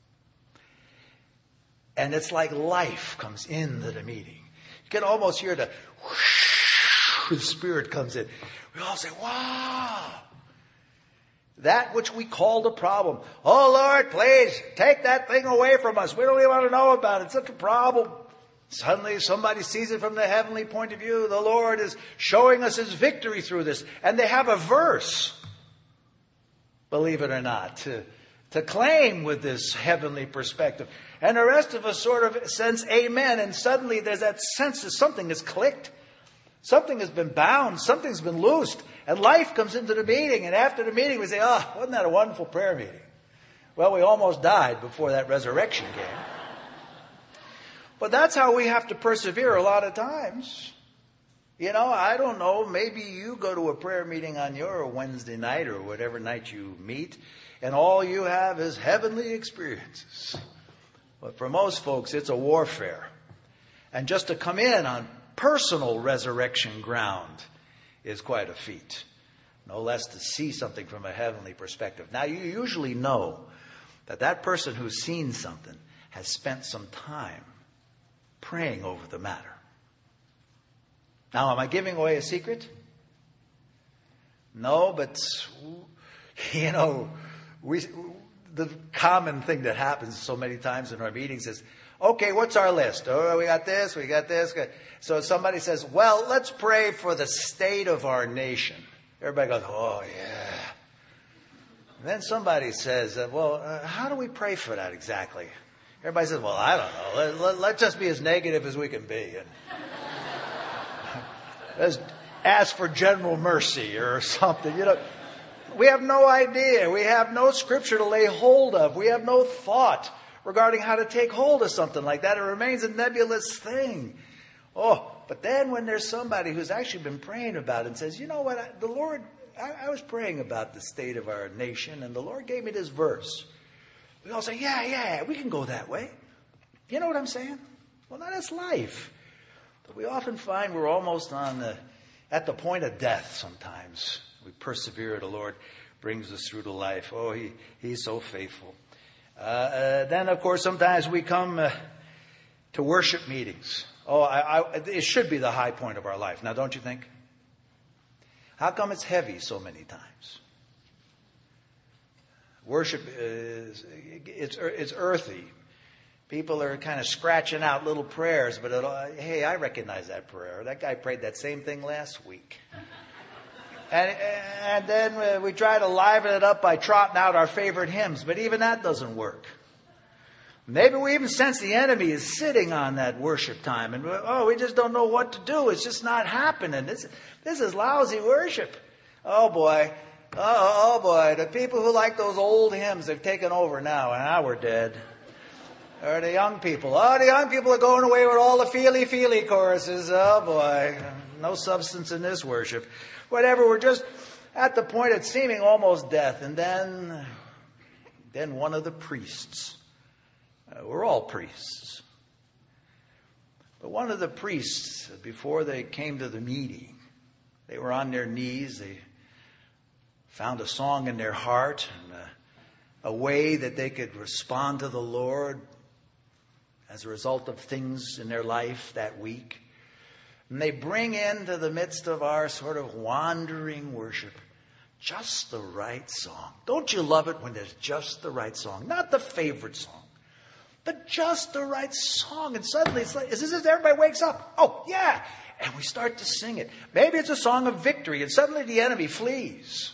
And it's like life comes into the meeting. You can almost hear the whoosh, the Spirit comes in. We all say, wow. That which we called a problem. Oh, Lord, please take that thing away from us. We don't even want to know about it. It's such a problem. Suddenly somebody sees it from the heavenly point of view. The Lord is showing us His victory through this. And they have a verse, believe it or not, to, to claim with this heavenly perspective. And the rest of us sort of sense amen. And suddenly there's that sense that something has clicked. Something has been bound. Something's been loosed. And life comes into the meeting. And after the meeting we say, oh, wasn't that a wonderful prayer meeting? Well, we almost died before that resurrection came. But that's how we have to persevere a lot of times. You know, I don't know, maybe you go to a prayer meeting on your Wednesday night or whatever night you meet, and all you have is heavenly experiences. But for most folks, it's a warfare. And just to come in on personal resurrection ground is quite a feat. No less to see something from a heavenly perspective. Now, you usually know that that person who's seen something has spent some time praying over the matter. Now, am I giving away a secret? No, but, you know, we, the common thing that happens so many times in our meetings is, okay, what's our list? Oh, we got this, we got this. So somebody says, well, let's pray for the state of our nation. Everybody goes, oh, yeah. And then somebody says, uh, well, uh, how do we pray for that exactly? Everybody says, well, I don't know. Let, let, let's just be as negative as we can be. And let's ask for general mercy or something. You know, we have no idea. We have no scripture to lay hold of. We have no thought regarding how to take hold of something like that. It remains a nebulous thing. Oh, but then when there's somebody who's actually been praying about it and says, you know what, I, the Lord, I, I was praying about the state of our nation, and the Lord gave me this verse. We all say, yeah, yeah, we can go that way. You know what I'm saying? Well, that is life. But we often find we're almost on the, at the point of death sometimes. We persevere. The Lord brings us through to life. Oh, he, He's so faithful. Uh, uh, then, of course, sometimes we come uh, to worship meetings. Oh, I, I, it should be the high point of our life. Now, don't you think? How come it's heavy so many times? Worship is it's, it's earthy. People are kind of scratching out little prayers, but it'll, hey, I recognize that prayer. That guy prayed that same thing last week. And, and then we try to liven it up by trotting out our favorite hymns, but even that doesn't work. Maybe we even sense the enemy is sitting on that worship time, and oh, we just don't know what to do. It's just not happening. This, this is lousy worship. Oh boy, oh, oh boy, the people who like those old hymns have taken over now, and now we're dead. Or the young people. Oh, the young people are going away with all the feely-feely choruses. Oh boy, no substance in this worship. Whatever, we're just at the point of seeming almost death. And then, then one of the priests, uh, we're all priests, but one of the priests, before they came to the meeting, they were on their knees, they found a song in their heart, and a, a way that they could respond to the Lord as a result of things in their life that week. And they bring into the midst of our sort of wandering worship just the right song. Don't you love it when there's just the right song? Not the favorite song, but just the right song. And suddenly it's like, is this as everybody wakes up? Oh, yeah. And we start to sing it. Maybe it's a song of victory, and suddenly the enemy flees.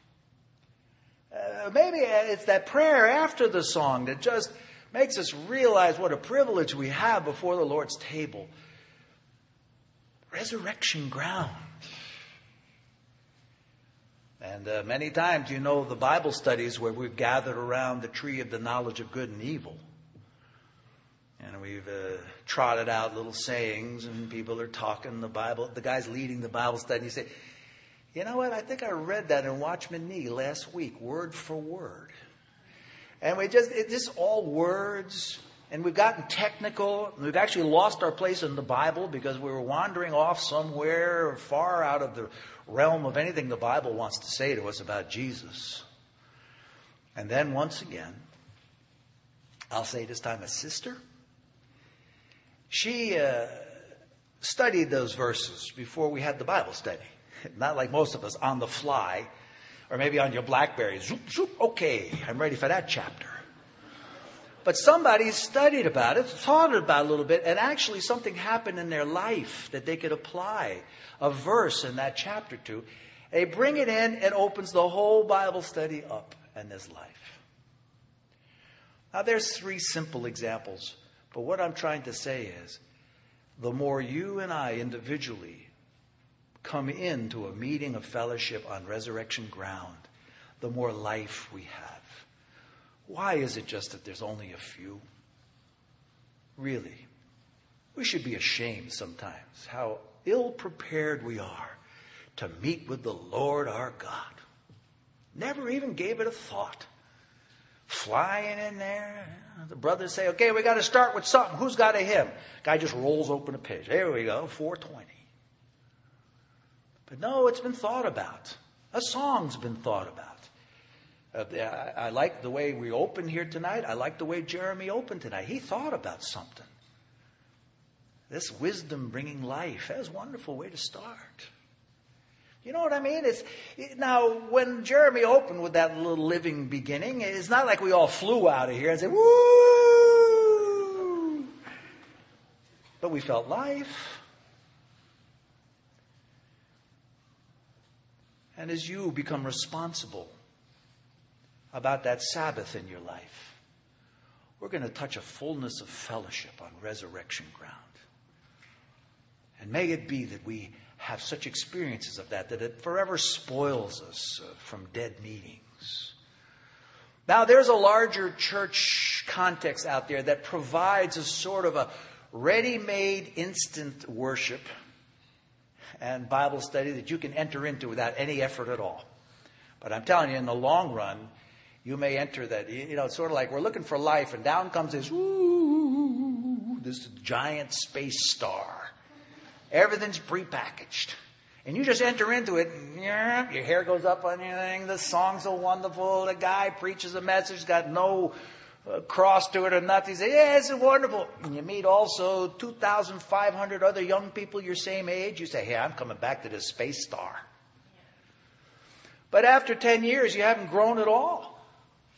Uh, maybe it's that prayer after the song that just makes us realize what a privilege we have before the Lord's table. Resurrection ground. And uh, many times, you know, the Bible studies where we've gathered around the tree of the knowledge of good and evil. And we've uh, trotted out little sayings, and people are talking the Bible. The guy's leading the Bible study, and you say, you know what, I think I read that in Watchman Nee last week, word for word. And we just, it's just all words. And we've gotten technical. We've actually lost our place in the Bible because we were wandering off somewhere far out of the realm of anything the Bible wants to say to us about Jesus. And then once again, I'll say this time a sister. She uh, studied those verses before we had the Bible study. Not like most of us on the fly, or maybe on your BlackBerry. Zoop, zoop, okay, I'm ready for that chapter. But somebody studied about it, thought about it a little bit, and actually something happened in their life that they could apply a verse in that chapter to. They bring it in, it opens the whole Bible study up in this life. Now there's three simple examples, but what I'm trying to say is, the more you and I individually come into a meeting of fellowship on resurrection ground, the more life we have. Why is it just that there's only a few? Really, we should be ashamed sometimes how ill-prepared we are to meet with the Lord our God. Never even gave it a thought. Flying in there, the brothers say, okay, we got to start with something. Who's got a hymn? Guy just rolls open a page. There we go, four twenty. But no, it's been thought about. A song's been thought about. Uh, I, I like the way we opened here tonight. I like the way Jeremy opened tonight. He thought about something. This wisdom bringing life. That was a wonderful way to start. You know what I mean? It's it, now, when Jeremy opened with that little living beginning, it's not like we all flew out of here and said, woo! But we felt life. And as you become responsible about that Sabbath in your life, we're going to touch a fullness of fellowship on resurrection ground. And may it be that we have such experiences of that, that it forever spoils us uh, from dead meetings. Now, there's a larger church context out there that provides a sort of a ready-made instant worship and Bible study that you can enter into without any effort at all. But I'm telling you, in the long run, you may enter that. You know, it's sort of like we're looking for life, and down comes this, ooh, this giant space star. Everything's prepackaged. And you just enter into it, and yeah, your hair goes up on your thing, the song's so wonderful, the guy preaches a message, got no uh, cross to it or nothing. You say, yeah, it's wonderful. And you meet also two thousand five hundred other young people your same age. You say, hey, I'm coming back to this space star. But after ten years, you haven't grown at all.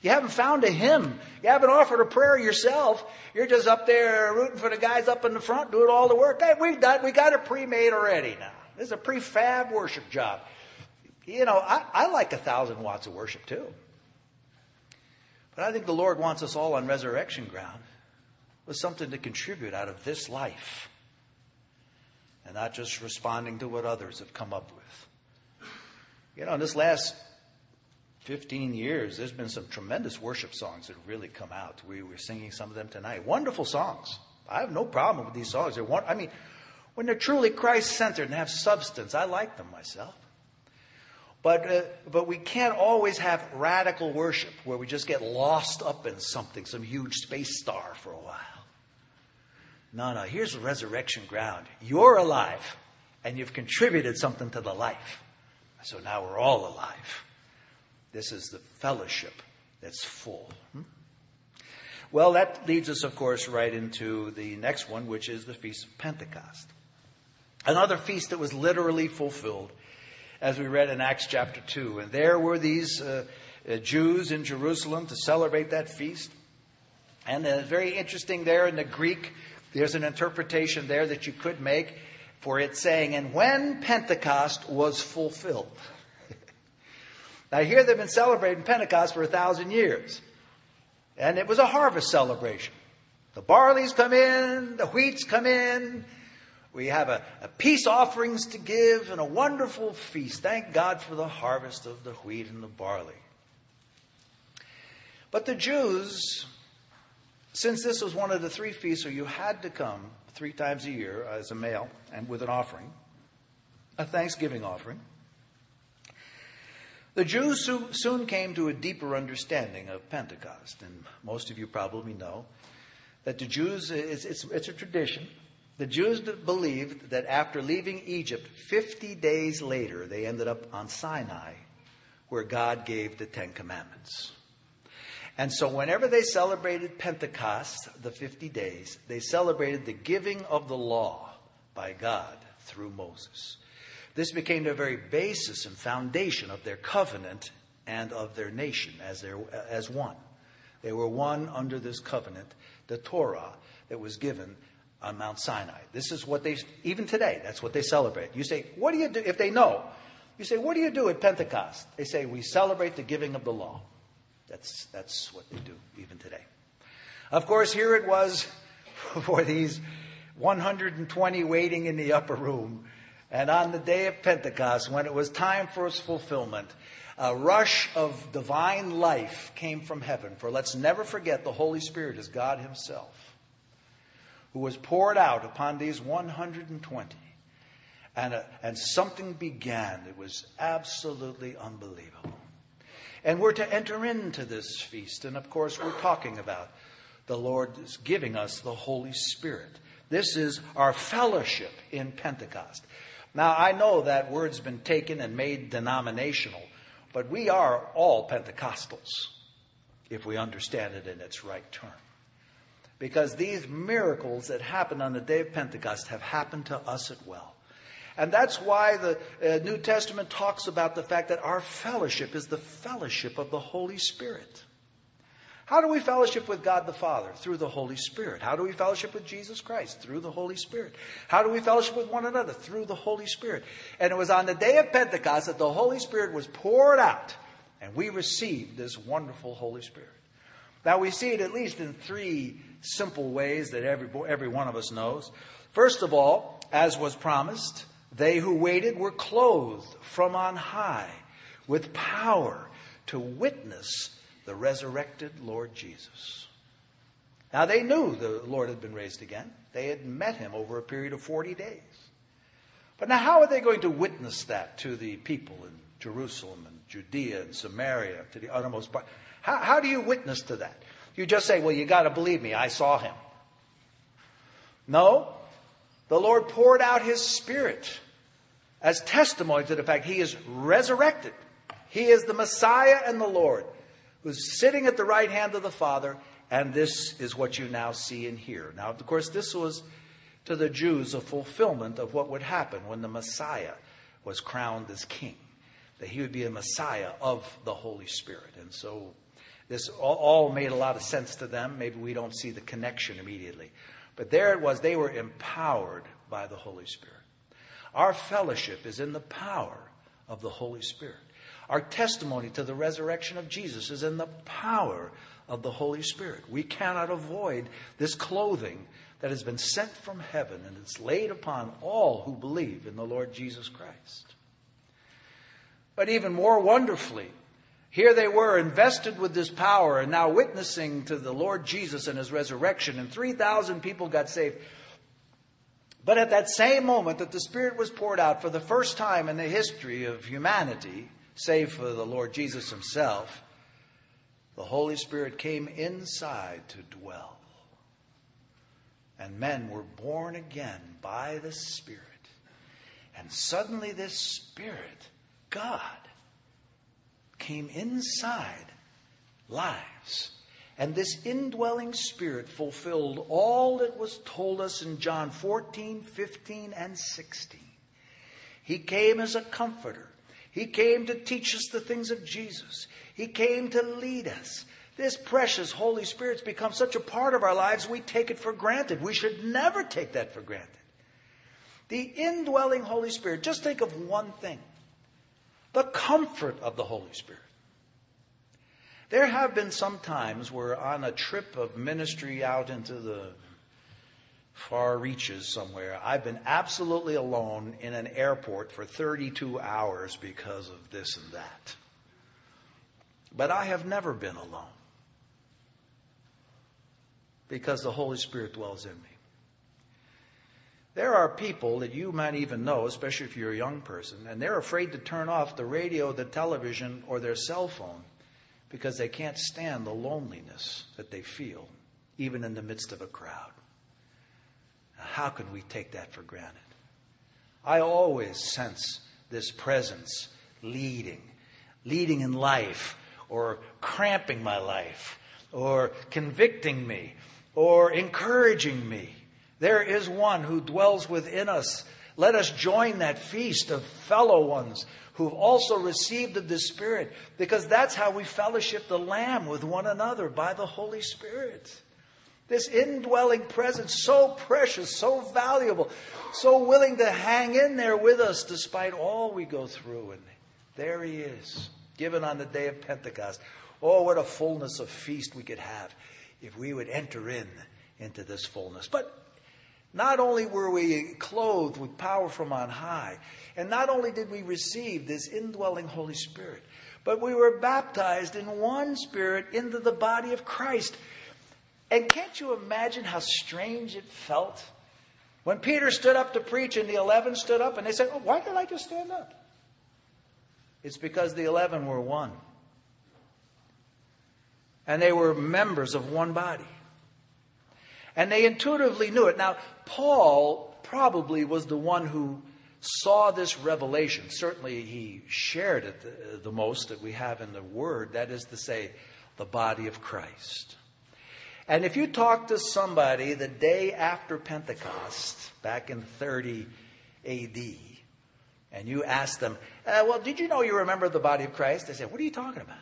You haven't found a hymn. You haven't offered a prayer yourself. You're just up there rooting for the guys up in the front doing all the work. Hey, we got, we got it pre-made already now. This is a prefab worship job. You know, I, I like a thousand watts of worship too. But I think the Lord wants us all on resurrection ground with something to contribute out of this life. And not just responding to what others have come up with. You know, in this last fifteen years, there's been some tremendous worship songs that have really come out. We were singing some of them tonight. Wonderful songs. I have no problem with these songs. They're one, I mean, when they're truly Christ-centered and have substance, I like them myself. But uh, but we can't always have radical worship where we just get lost up in something, some huge space star for a while. No, no, here's the resurrection ground. You're alive, and you've contributed something to the life. So now we're all alive. This is the fellowship that's full. Hmm? Well, that leads us, of course, right into the next one, which is the Feast of Pentecost. Another feast that was literally fulfilled, as we read in Acts chapter two. And there were these uh, uh, Jews in Jerusalem to celebrate that feast. And uh, very interesting there in the Greek, there's an interpretation there that you could make for it saying, and when Pentecost was fulfilled. Now here they've been celebrating Pentecost for a thousand years. And it was a harvest celebration. The barley's come in, the wheat's come in. We have a, a peace offerings to give and a wonderful feast. Thank God for the harvest of the wheat and the barley. But the Jews, since this was one of the three feasts where you had to come three times a year as a male and with an offering, a thanksgiving offering, the Jews soon came to a deeper understanding of Pentecost. And most of you probably know that the Jews, it's, it's, it's a tradition. The Jews believed that after leaving Egypt, fifty days later, they ended up on Sinai, where God gave the Ten Commandments. And so whenever they celebrated Pentecost, the fifty days, they celebrated the giving of the law by God through Moses. This became the very basis and foundation of their covenant and of their nation as, their, as one. They were one under this covenant, the Torah that was given on Mount Sinai. This is what they, even today, that's what they celebrate. You say, what do you do? If they know, you say, what do you do at Pentecost? They say, we celebrate the giving of the law. That's, that's what they do even today. Of course, here it was for these one hundred twenty waiting in the upper room. And on the day of Pentecost, when it was time for its fulfillment, a rush of divine life came from heaven. For let's never forget the Holy Spirit is God himself, who was poured out upon these one hundred twenty. And, uh, and something began. It was absolutely unbelievable. And we're to enter into this feast. And of course, we're talking about the Lord is giving us the Holy Spirit. This is our fellowship in Pentecost. Now, I know that word's been taken and made denominational, but we are all Pentecostals, if we understand it in its right term. Because these miracles that happened on the day of Pentecost have happened to us as well. And that's why the uh, New Testament talks about the fact that our fellowship is the fellowship of the Holy Spirit. How do we fellowship with God the Father? Through the Holy Spirit. How do we fellowship with Jesus Christ? Through the Holy Spirit. How do we fellowship with one another? Through the Holy Spirit. And it was on the day of Pentecost that the Holy Spirit was poured out, and we received this wonderful Holy Spirit. Now, we see it at least in three simple ways that every, every one of us knows. First of all, as was promised, they who waited were clothed from on high with power to witness the resurrected Lord Jesus. Now, they knew the Lord had been raised again. They had met him over a period of forty days. But now, how are they going to witness that to the people in Jerusalem and Judea and Samaria, to the uttermost part? How, how do you witness to that? You just say, well, you got to believe me, I saw him. No, the Lord poured out his Spirit as testimony to the fact he is resurrected. He is the Messiah and the Lord, who's sitting at the right hand of the Father, and this is what you now see and hear. Now, of course, this was to the Jews a fulfillment of what would happen when the Messiah was crowned as king, that he would be a Messiah of the Holy Spirit. And so This all, all made a lot of sense to them. Maybe we don't see the connection immediately. But there it was. They were empowered by the Holy Spirit. Our fellowship is in the power of the Holy Spirit. Our testimony to the resurrection of Jesus is in the power of the Holy Spirit. We cannot avoid this clothing that has been sent from heaven, and it's laid upon all who believe in the Lord Jesus Christ. But even more wonderfully, here they were invested with this power and now witnessing to the Lord Jesus and his resurrection, and three thousand people got saved. But at that same moment that the Spirit was poured out for the first time in the history of humanity, save for the Lord Jesus himself, the Holy Spirit came inside to dwell. And men were born again by the Spirit. And suddenly this Spirit, God, came inside lives. And this indwelling Spirit fulfilled all that was told us in John fourteen, fifteen, and sixteen. He came as a comforter. He came to teach us the things of Jesus. He came to lead us. This precious Holy Spirit's become such a part of our lives, we take it for granted. We should never take that for granted. The indwelling Holy Spirit, just think of one thing. The comfort of the Holy Spirit. There have been some times where on a trip of ministry out into the far reaches somewhere, I've been absolutely alone in an airport for thirty-two hours because of this and that. But I have never been alone because the Holy Spirit dwells in me. There are people that you might even know, especially if you're a young person, and they're afraid to turn off the radio, the television, or their cell phone because they can't stand the loneliness that they feel, even in the midst of a crowd. How can we take that for granted? I always sense this presence leading, leading in life, or cramping my life, or convicting me, or encouraging me. There is one who dwells within us. Let us join that feast of fellow ones who've also received of the Spirit, because that's how we fellowship the Lamb with one another, by the Holy Spirit. This indwelling presence, so precious, so valuable, so willing to hang in there with us despite all we go through. And there he is, given on the day of Pentecost. Oh, what a fullness of feast we could have if we would enter in into this fullness. But not only were we clothed with power from on high, and not only did we receive this indwelling Holy Spirit, but we were baptized in one Spirit into the body of Christ. And can't you imagine how strange it felt when Peter stood up to preach and the eleven stood up and they said, oh, why did I just stand up? It's because the eleven were one. And they were members of one body. And they intuitively knew it. Now, Paul probably was the one who saw this revelation. Certainly he shared it the, the most that we have in the Word. That is to say, the body of Christ. And if you talk to somebody the day after Pentecost, back in thirty A D, and you ask them, uh, well, did you know you remember the body of Christ? They say, what are you talking about?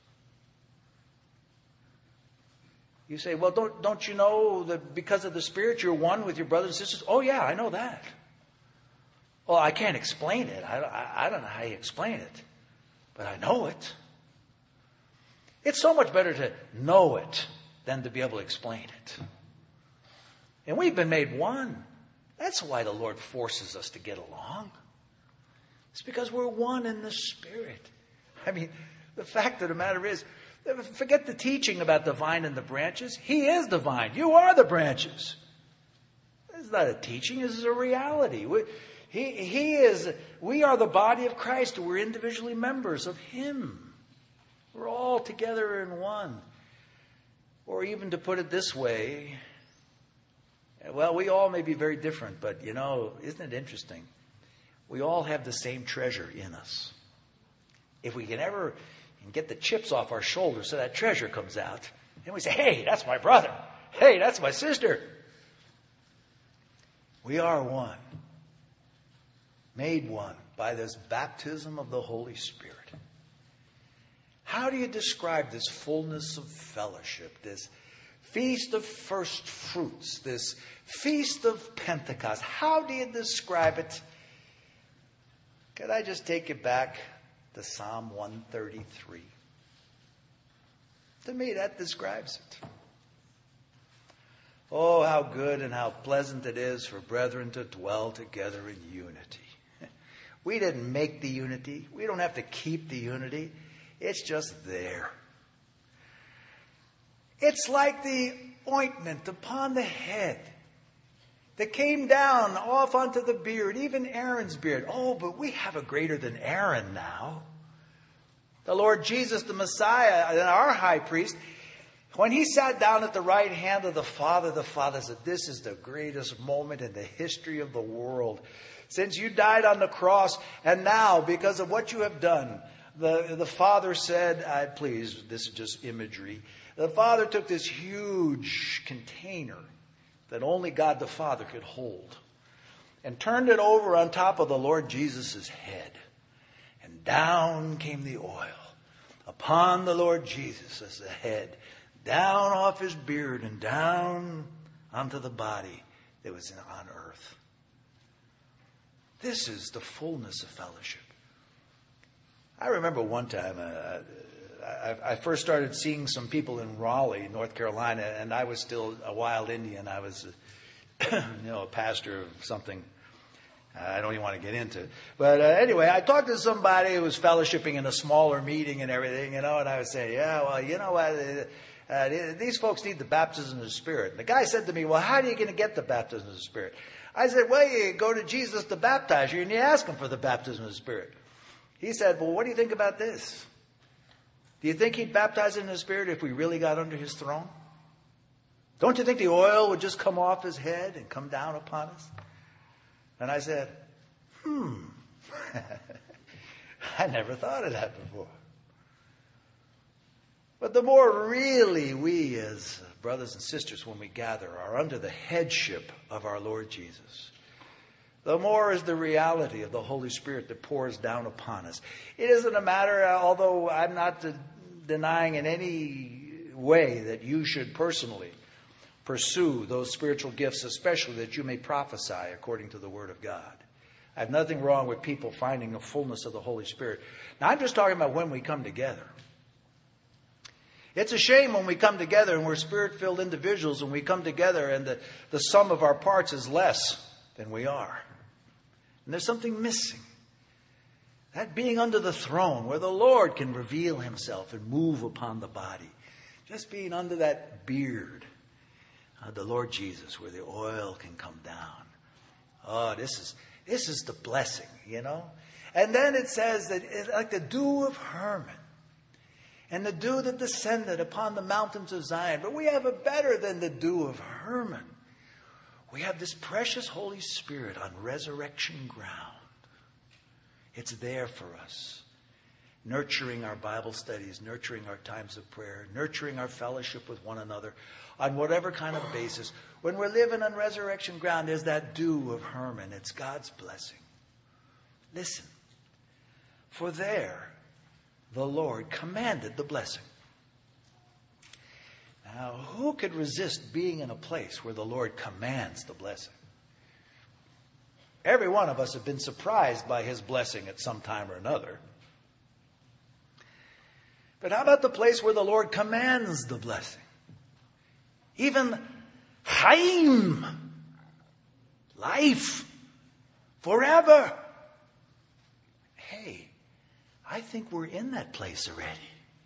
You say, well, don't, don't you know that because of the Spirit you're one with your brothers and sisters? Oh, yeah, I know that. Well, I can't explain it. I, I, I don't know how you explain it, but I know it. It's so much better to know it than to be able to explain it. And we've been made one. That's why the Lord forces us to get along. It's because we're one in the Spirit. I mean, the fact of the matter is, forget the teaching about the vine and the branches. He is the vine. You are the branches. This is not a teaching. This is a reality. We, he, he is, we are the body of Christ. We're individually members of Him. We're all together in one. Or even to put it this way, well, we all may be very different, but, you know, isn't it interesting? We all have the same treasure in us. If we can ever get the chips off our shoulders so that treasure comes out, and we say, hey, that's my brother. Hey, that's my sister. We are one, made one by this baptism of the Holy Spirit. How do you describe this fullness of fellowship, this feast of first fruits, this feast of Pentecost? How do you describe it? Could I just take you back to Psalm one thirty-three? To me, that describes it. Oh, how good and how pleasant it is for brethren to dwell together in unity. We didn't make the unity. We don't have to keep the unity. It's just there. It's like the ointment upon the head that came down off onto the beard, even Aaron's beard. Oh, but we have a greater than Aaron now. The Lord Jesus, the Messiah, and our high priest, when he sat down at the right hand of the Father, the Father said, this is the greatest moment in the history of the world. Since you died on the cross, and now, because of what you have done, the, the Father said, I, please, this is just imagery. The Father took this huge container that only God the Father could hold and turned it over on top of the Lord Jesus' head. And down came the oil upon the Lord Jesus as the head, down off his beard and down onto the body that was on earth. This is the fullness of fellowship. I remember one time, uh, I, I first started seeing some people in Raleigh, North Carolina, and I was still a wild Indian. I was, you know, a pastor of something I don't even want to get into. But uh, anyway, I talked to somebody who was fellowshipping in a smaller meeting and everything, you know, and I would say, yeah, well, you know what, uh, uh, these folks need the baptism of the Spirit. And the guy said to me, well, how are you going to get the baptism of the Spirit? I said, well, you go to Jesus to baptize you, and you ask him for the baptism of the Spirit. He said, well, what do you think about this? Do you think he'd baptize in the Spirit if we really got under his throne? Don't you think the oil would just come off his head and come down upon us? And I said, hmm, I never thought of that before. But the more really we as brothers and sisters, when we gather, are under the headship of our Lord Jesus, the more is the reality of the Holy Spirit that pours down upon us. It isn't a matter, although I'm not de- denying in any way that you should personally pursue those spiritual gifts, especially that you may prophesy according to the Word of God. I have nothing wrong with people finding the fullness of the Holy Spirit. Now, I'm just talking about when we come together. It's a shame when we come together and we're Spirit-filled individuals and we come together and the, the sum of our parts is less than we are. And there's something missing. That being under the throne where the Lord can reveal himself and move upon the body. Just being under that beard of the Lord Jesus where the oil can come down. Oh, this is this is the blessing, you know. And then it says that it's like the dew of Hermon. And the dew that descended upon the mountains of Zion. But we have a better than the dew of Hermon. We have this precious Holy Spirit on resurrection ground. It's there for us. Nurturing our Bible studies, nurturing our times of prayer, nurturing our fellowship with one another on whatever kind of basis. When we're living on resurrection ground, there's that dew of Hermon. It's God's blessing. Listen, for there the Lord commanded the blessing. Now, who could resist being in a place where the Lord commands the blessing? Every one of us have been surprised by his blessing at some time or another. But how about the place where the Lord commands the blessing? Even Chaim, life, forever. Hey, I think we're in that place already.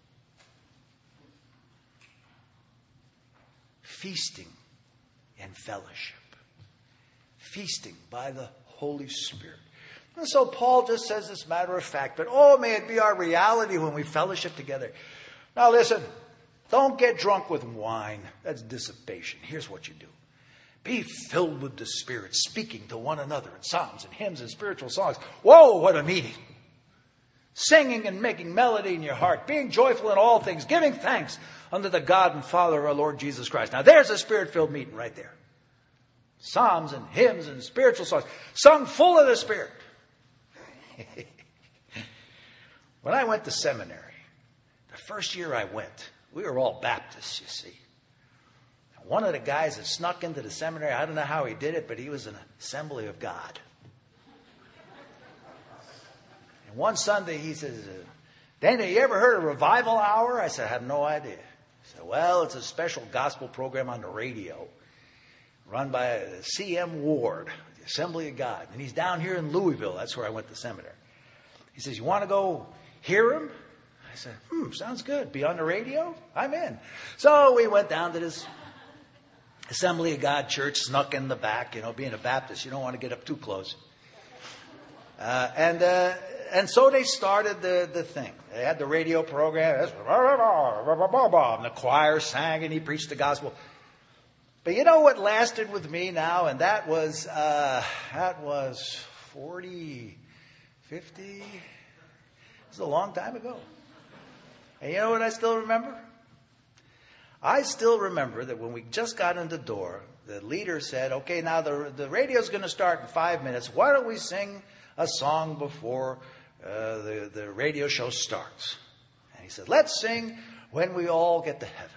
Feasting and fellowship. Feasting by the Holy Spirit. And so Paul just says this matter of fact, but oh, may it be our reality when we fellowship together. Now listen, don't get drunk with wine. That's dissipation. Here's what you do. Be filled with the Spirit, speaking to one another in psalms and hymns and spiritual songs. Whoa, what a meeting. Singing and making melody in your heart, being joyful in all things, giving thanks unto the God and Father of our Lord Jesus Christ. Now there's a Spirit-filled meeting right there. Psalms and hymns and spiritual songs, sung full of the Spirit. When I went to seminary, the first year I went, we were all Baptists, you see. One of the guys that snuck into the seminary, I don't know how he did it, but he was an Assembly of God. And one Sunday he says, Dana, you ever heard of Revival Hour? I said, I have no idea. He said, well, it's a special gospel program on the radio run by C M Ward, the Assembly of God. And he's down here in Louisville. That's where I went to seminary. He says, you want to go hear him? I said, hmm, sounds good. Be on the radio? I'm in. So we went down to this Assembly of God church, snuck in the back. You know, being a Baptist, you don't want to get up too close. Uh, and uh, and so they started the, the thing. They had the radio program. And the choir sang and he preached the gospel. But you know what lasted with me now? And that was, uh, that was forty, fifty. It was a long time ago. And you know what I still remember? I still remember that when we just got in the door, the leader said, okay, now the, the radio's going to start in five minutes. Why don't we sing a song before uh, the, the radio show starts? And he said, let's sing When We All Get to Heaven.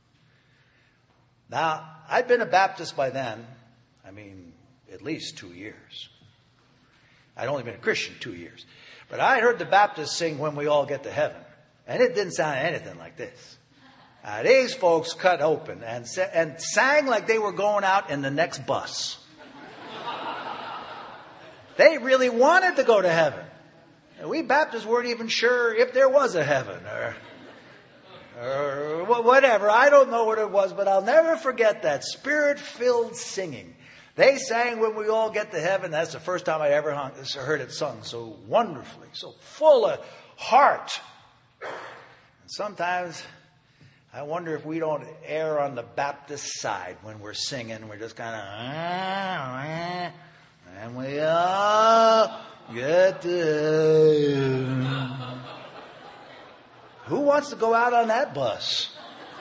Now, I'd been a Baptist by then, I mean, at least two years. I'd only been a Christian two years. But I heard the Baptists sing When We All Get to Heaven, and it didn't sound anything like this. Uh, these folks cut open and, sa- and sang like they were going out in the next bus. They really wanted to go to heaven. And we Baptists weren't even sure if there was a heaven or, or whatever. I don't know what it was, but I'll never forget that spirit-filled singing. They sang When We All Get to Heaven. That's the first time I ever hung, heard it sung so wonderfully, so full of heart. And sometimes I wonder if we don't err on the Baptist side when we're singing. We're just kind of, ah, and we all get to. Who wants to go out on that bus?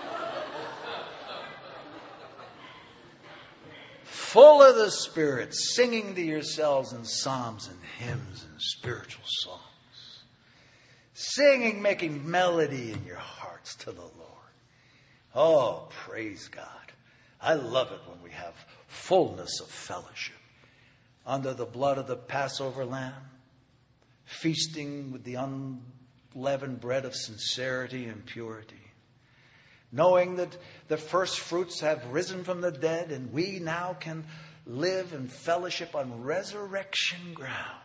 Full of the Spirit, singing to yourselves in psalms and hymns and spiritual songs. Singing, making melody in your hearts to the Lord. Oh, praise God. I love it when we have fullness of fellowship under the blood of the Passover lamb, feasting with the unleavened bread of sincerity and purity, knowing that the first fruits have risen from the dead and we now can live in fellowship on resurrection ground,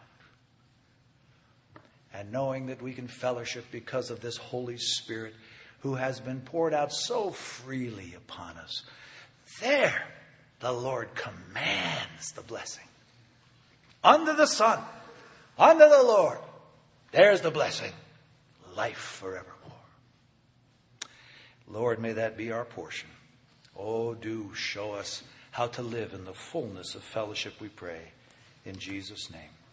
and knowing that we can fellowship because of this Holy Spirit who has been poured out so freely upon us. There, the Lord commands the blessing. Under the sun, under the Lord, there's the blessing. Life forevermore. Lord, may that be our portion. Oh, do show us how to live in the fullness of fellowship, we pray. In Jesus' name.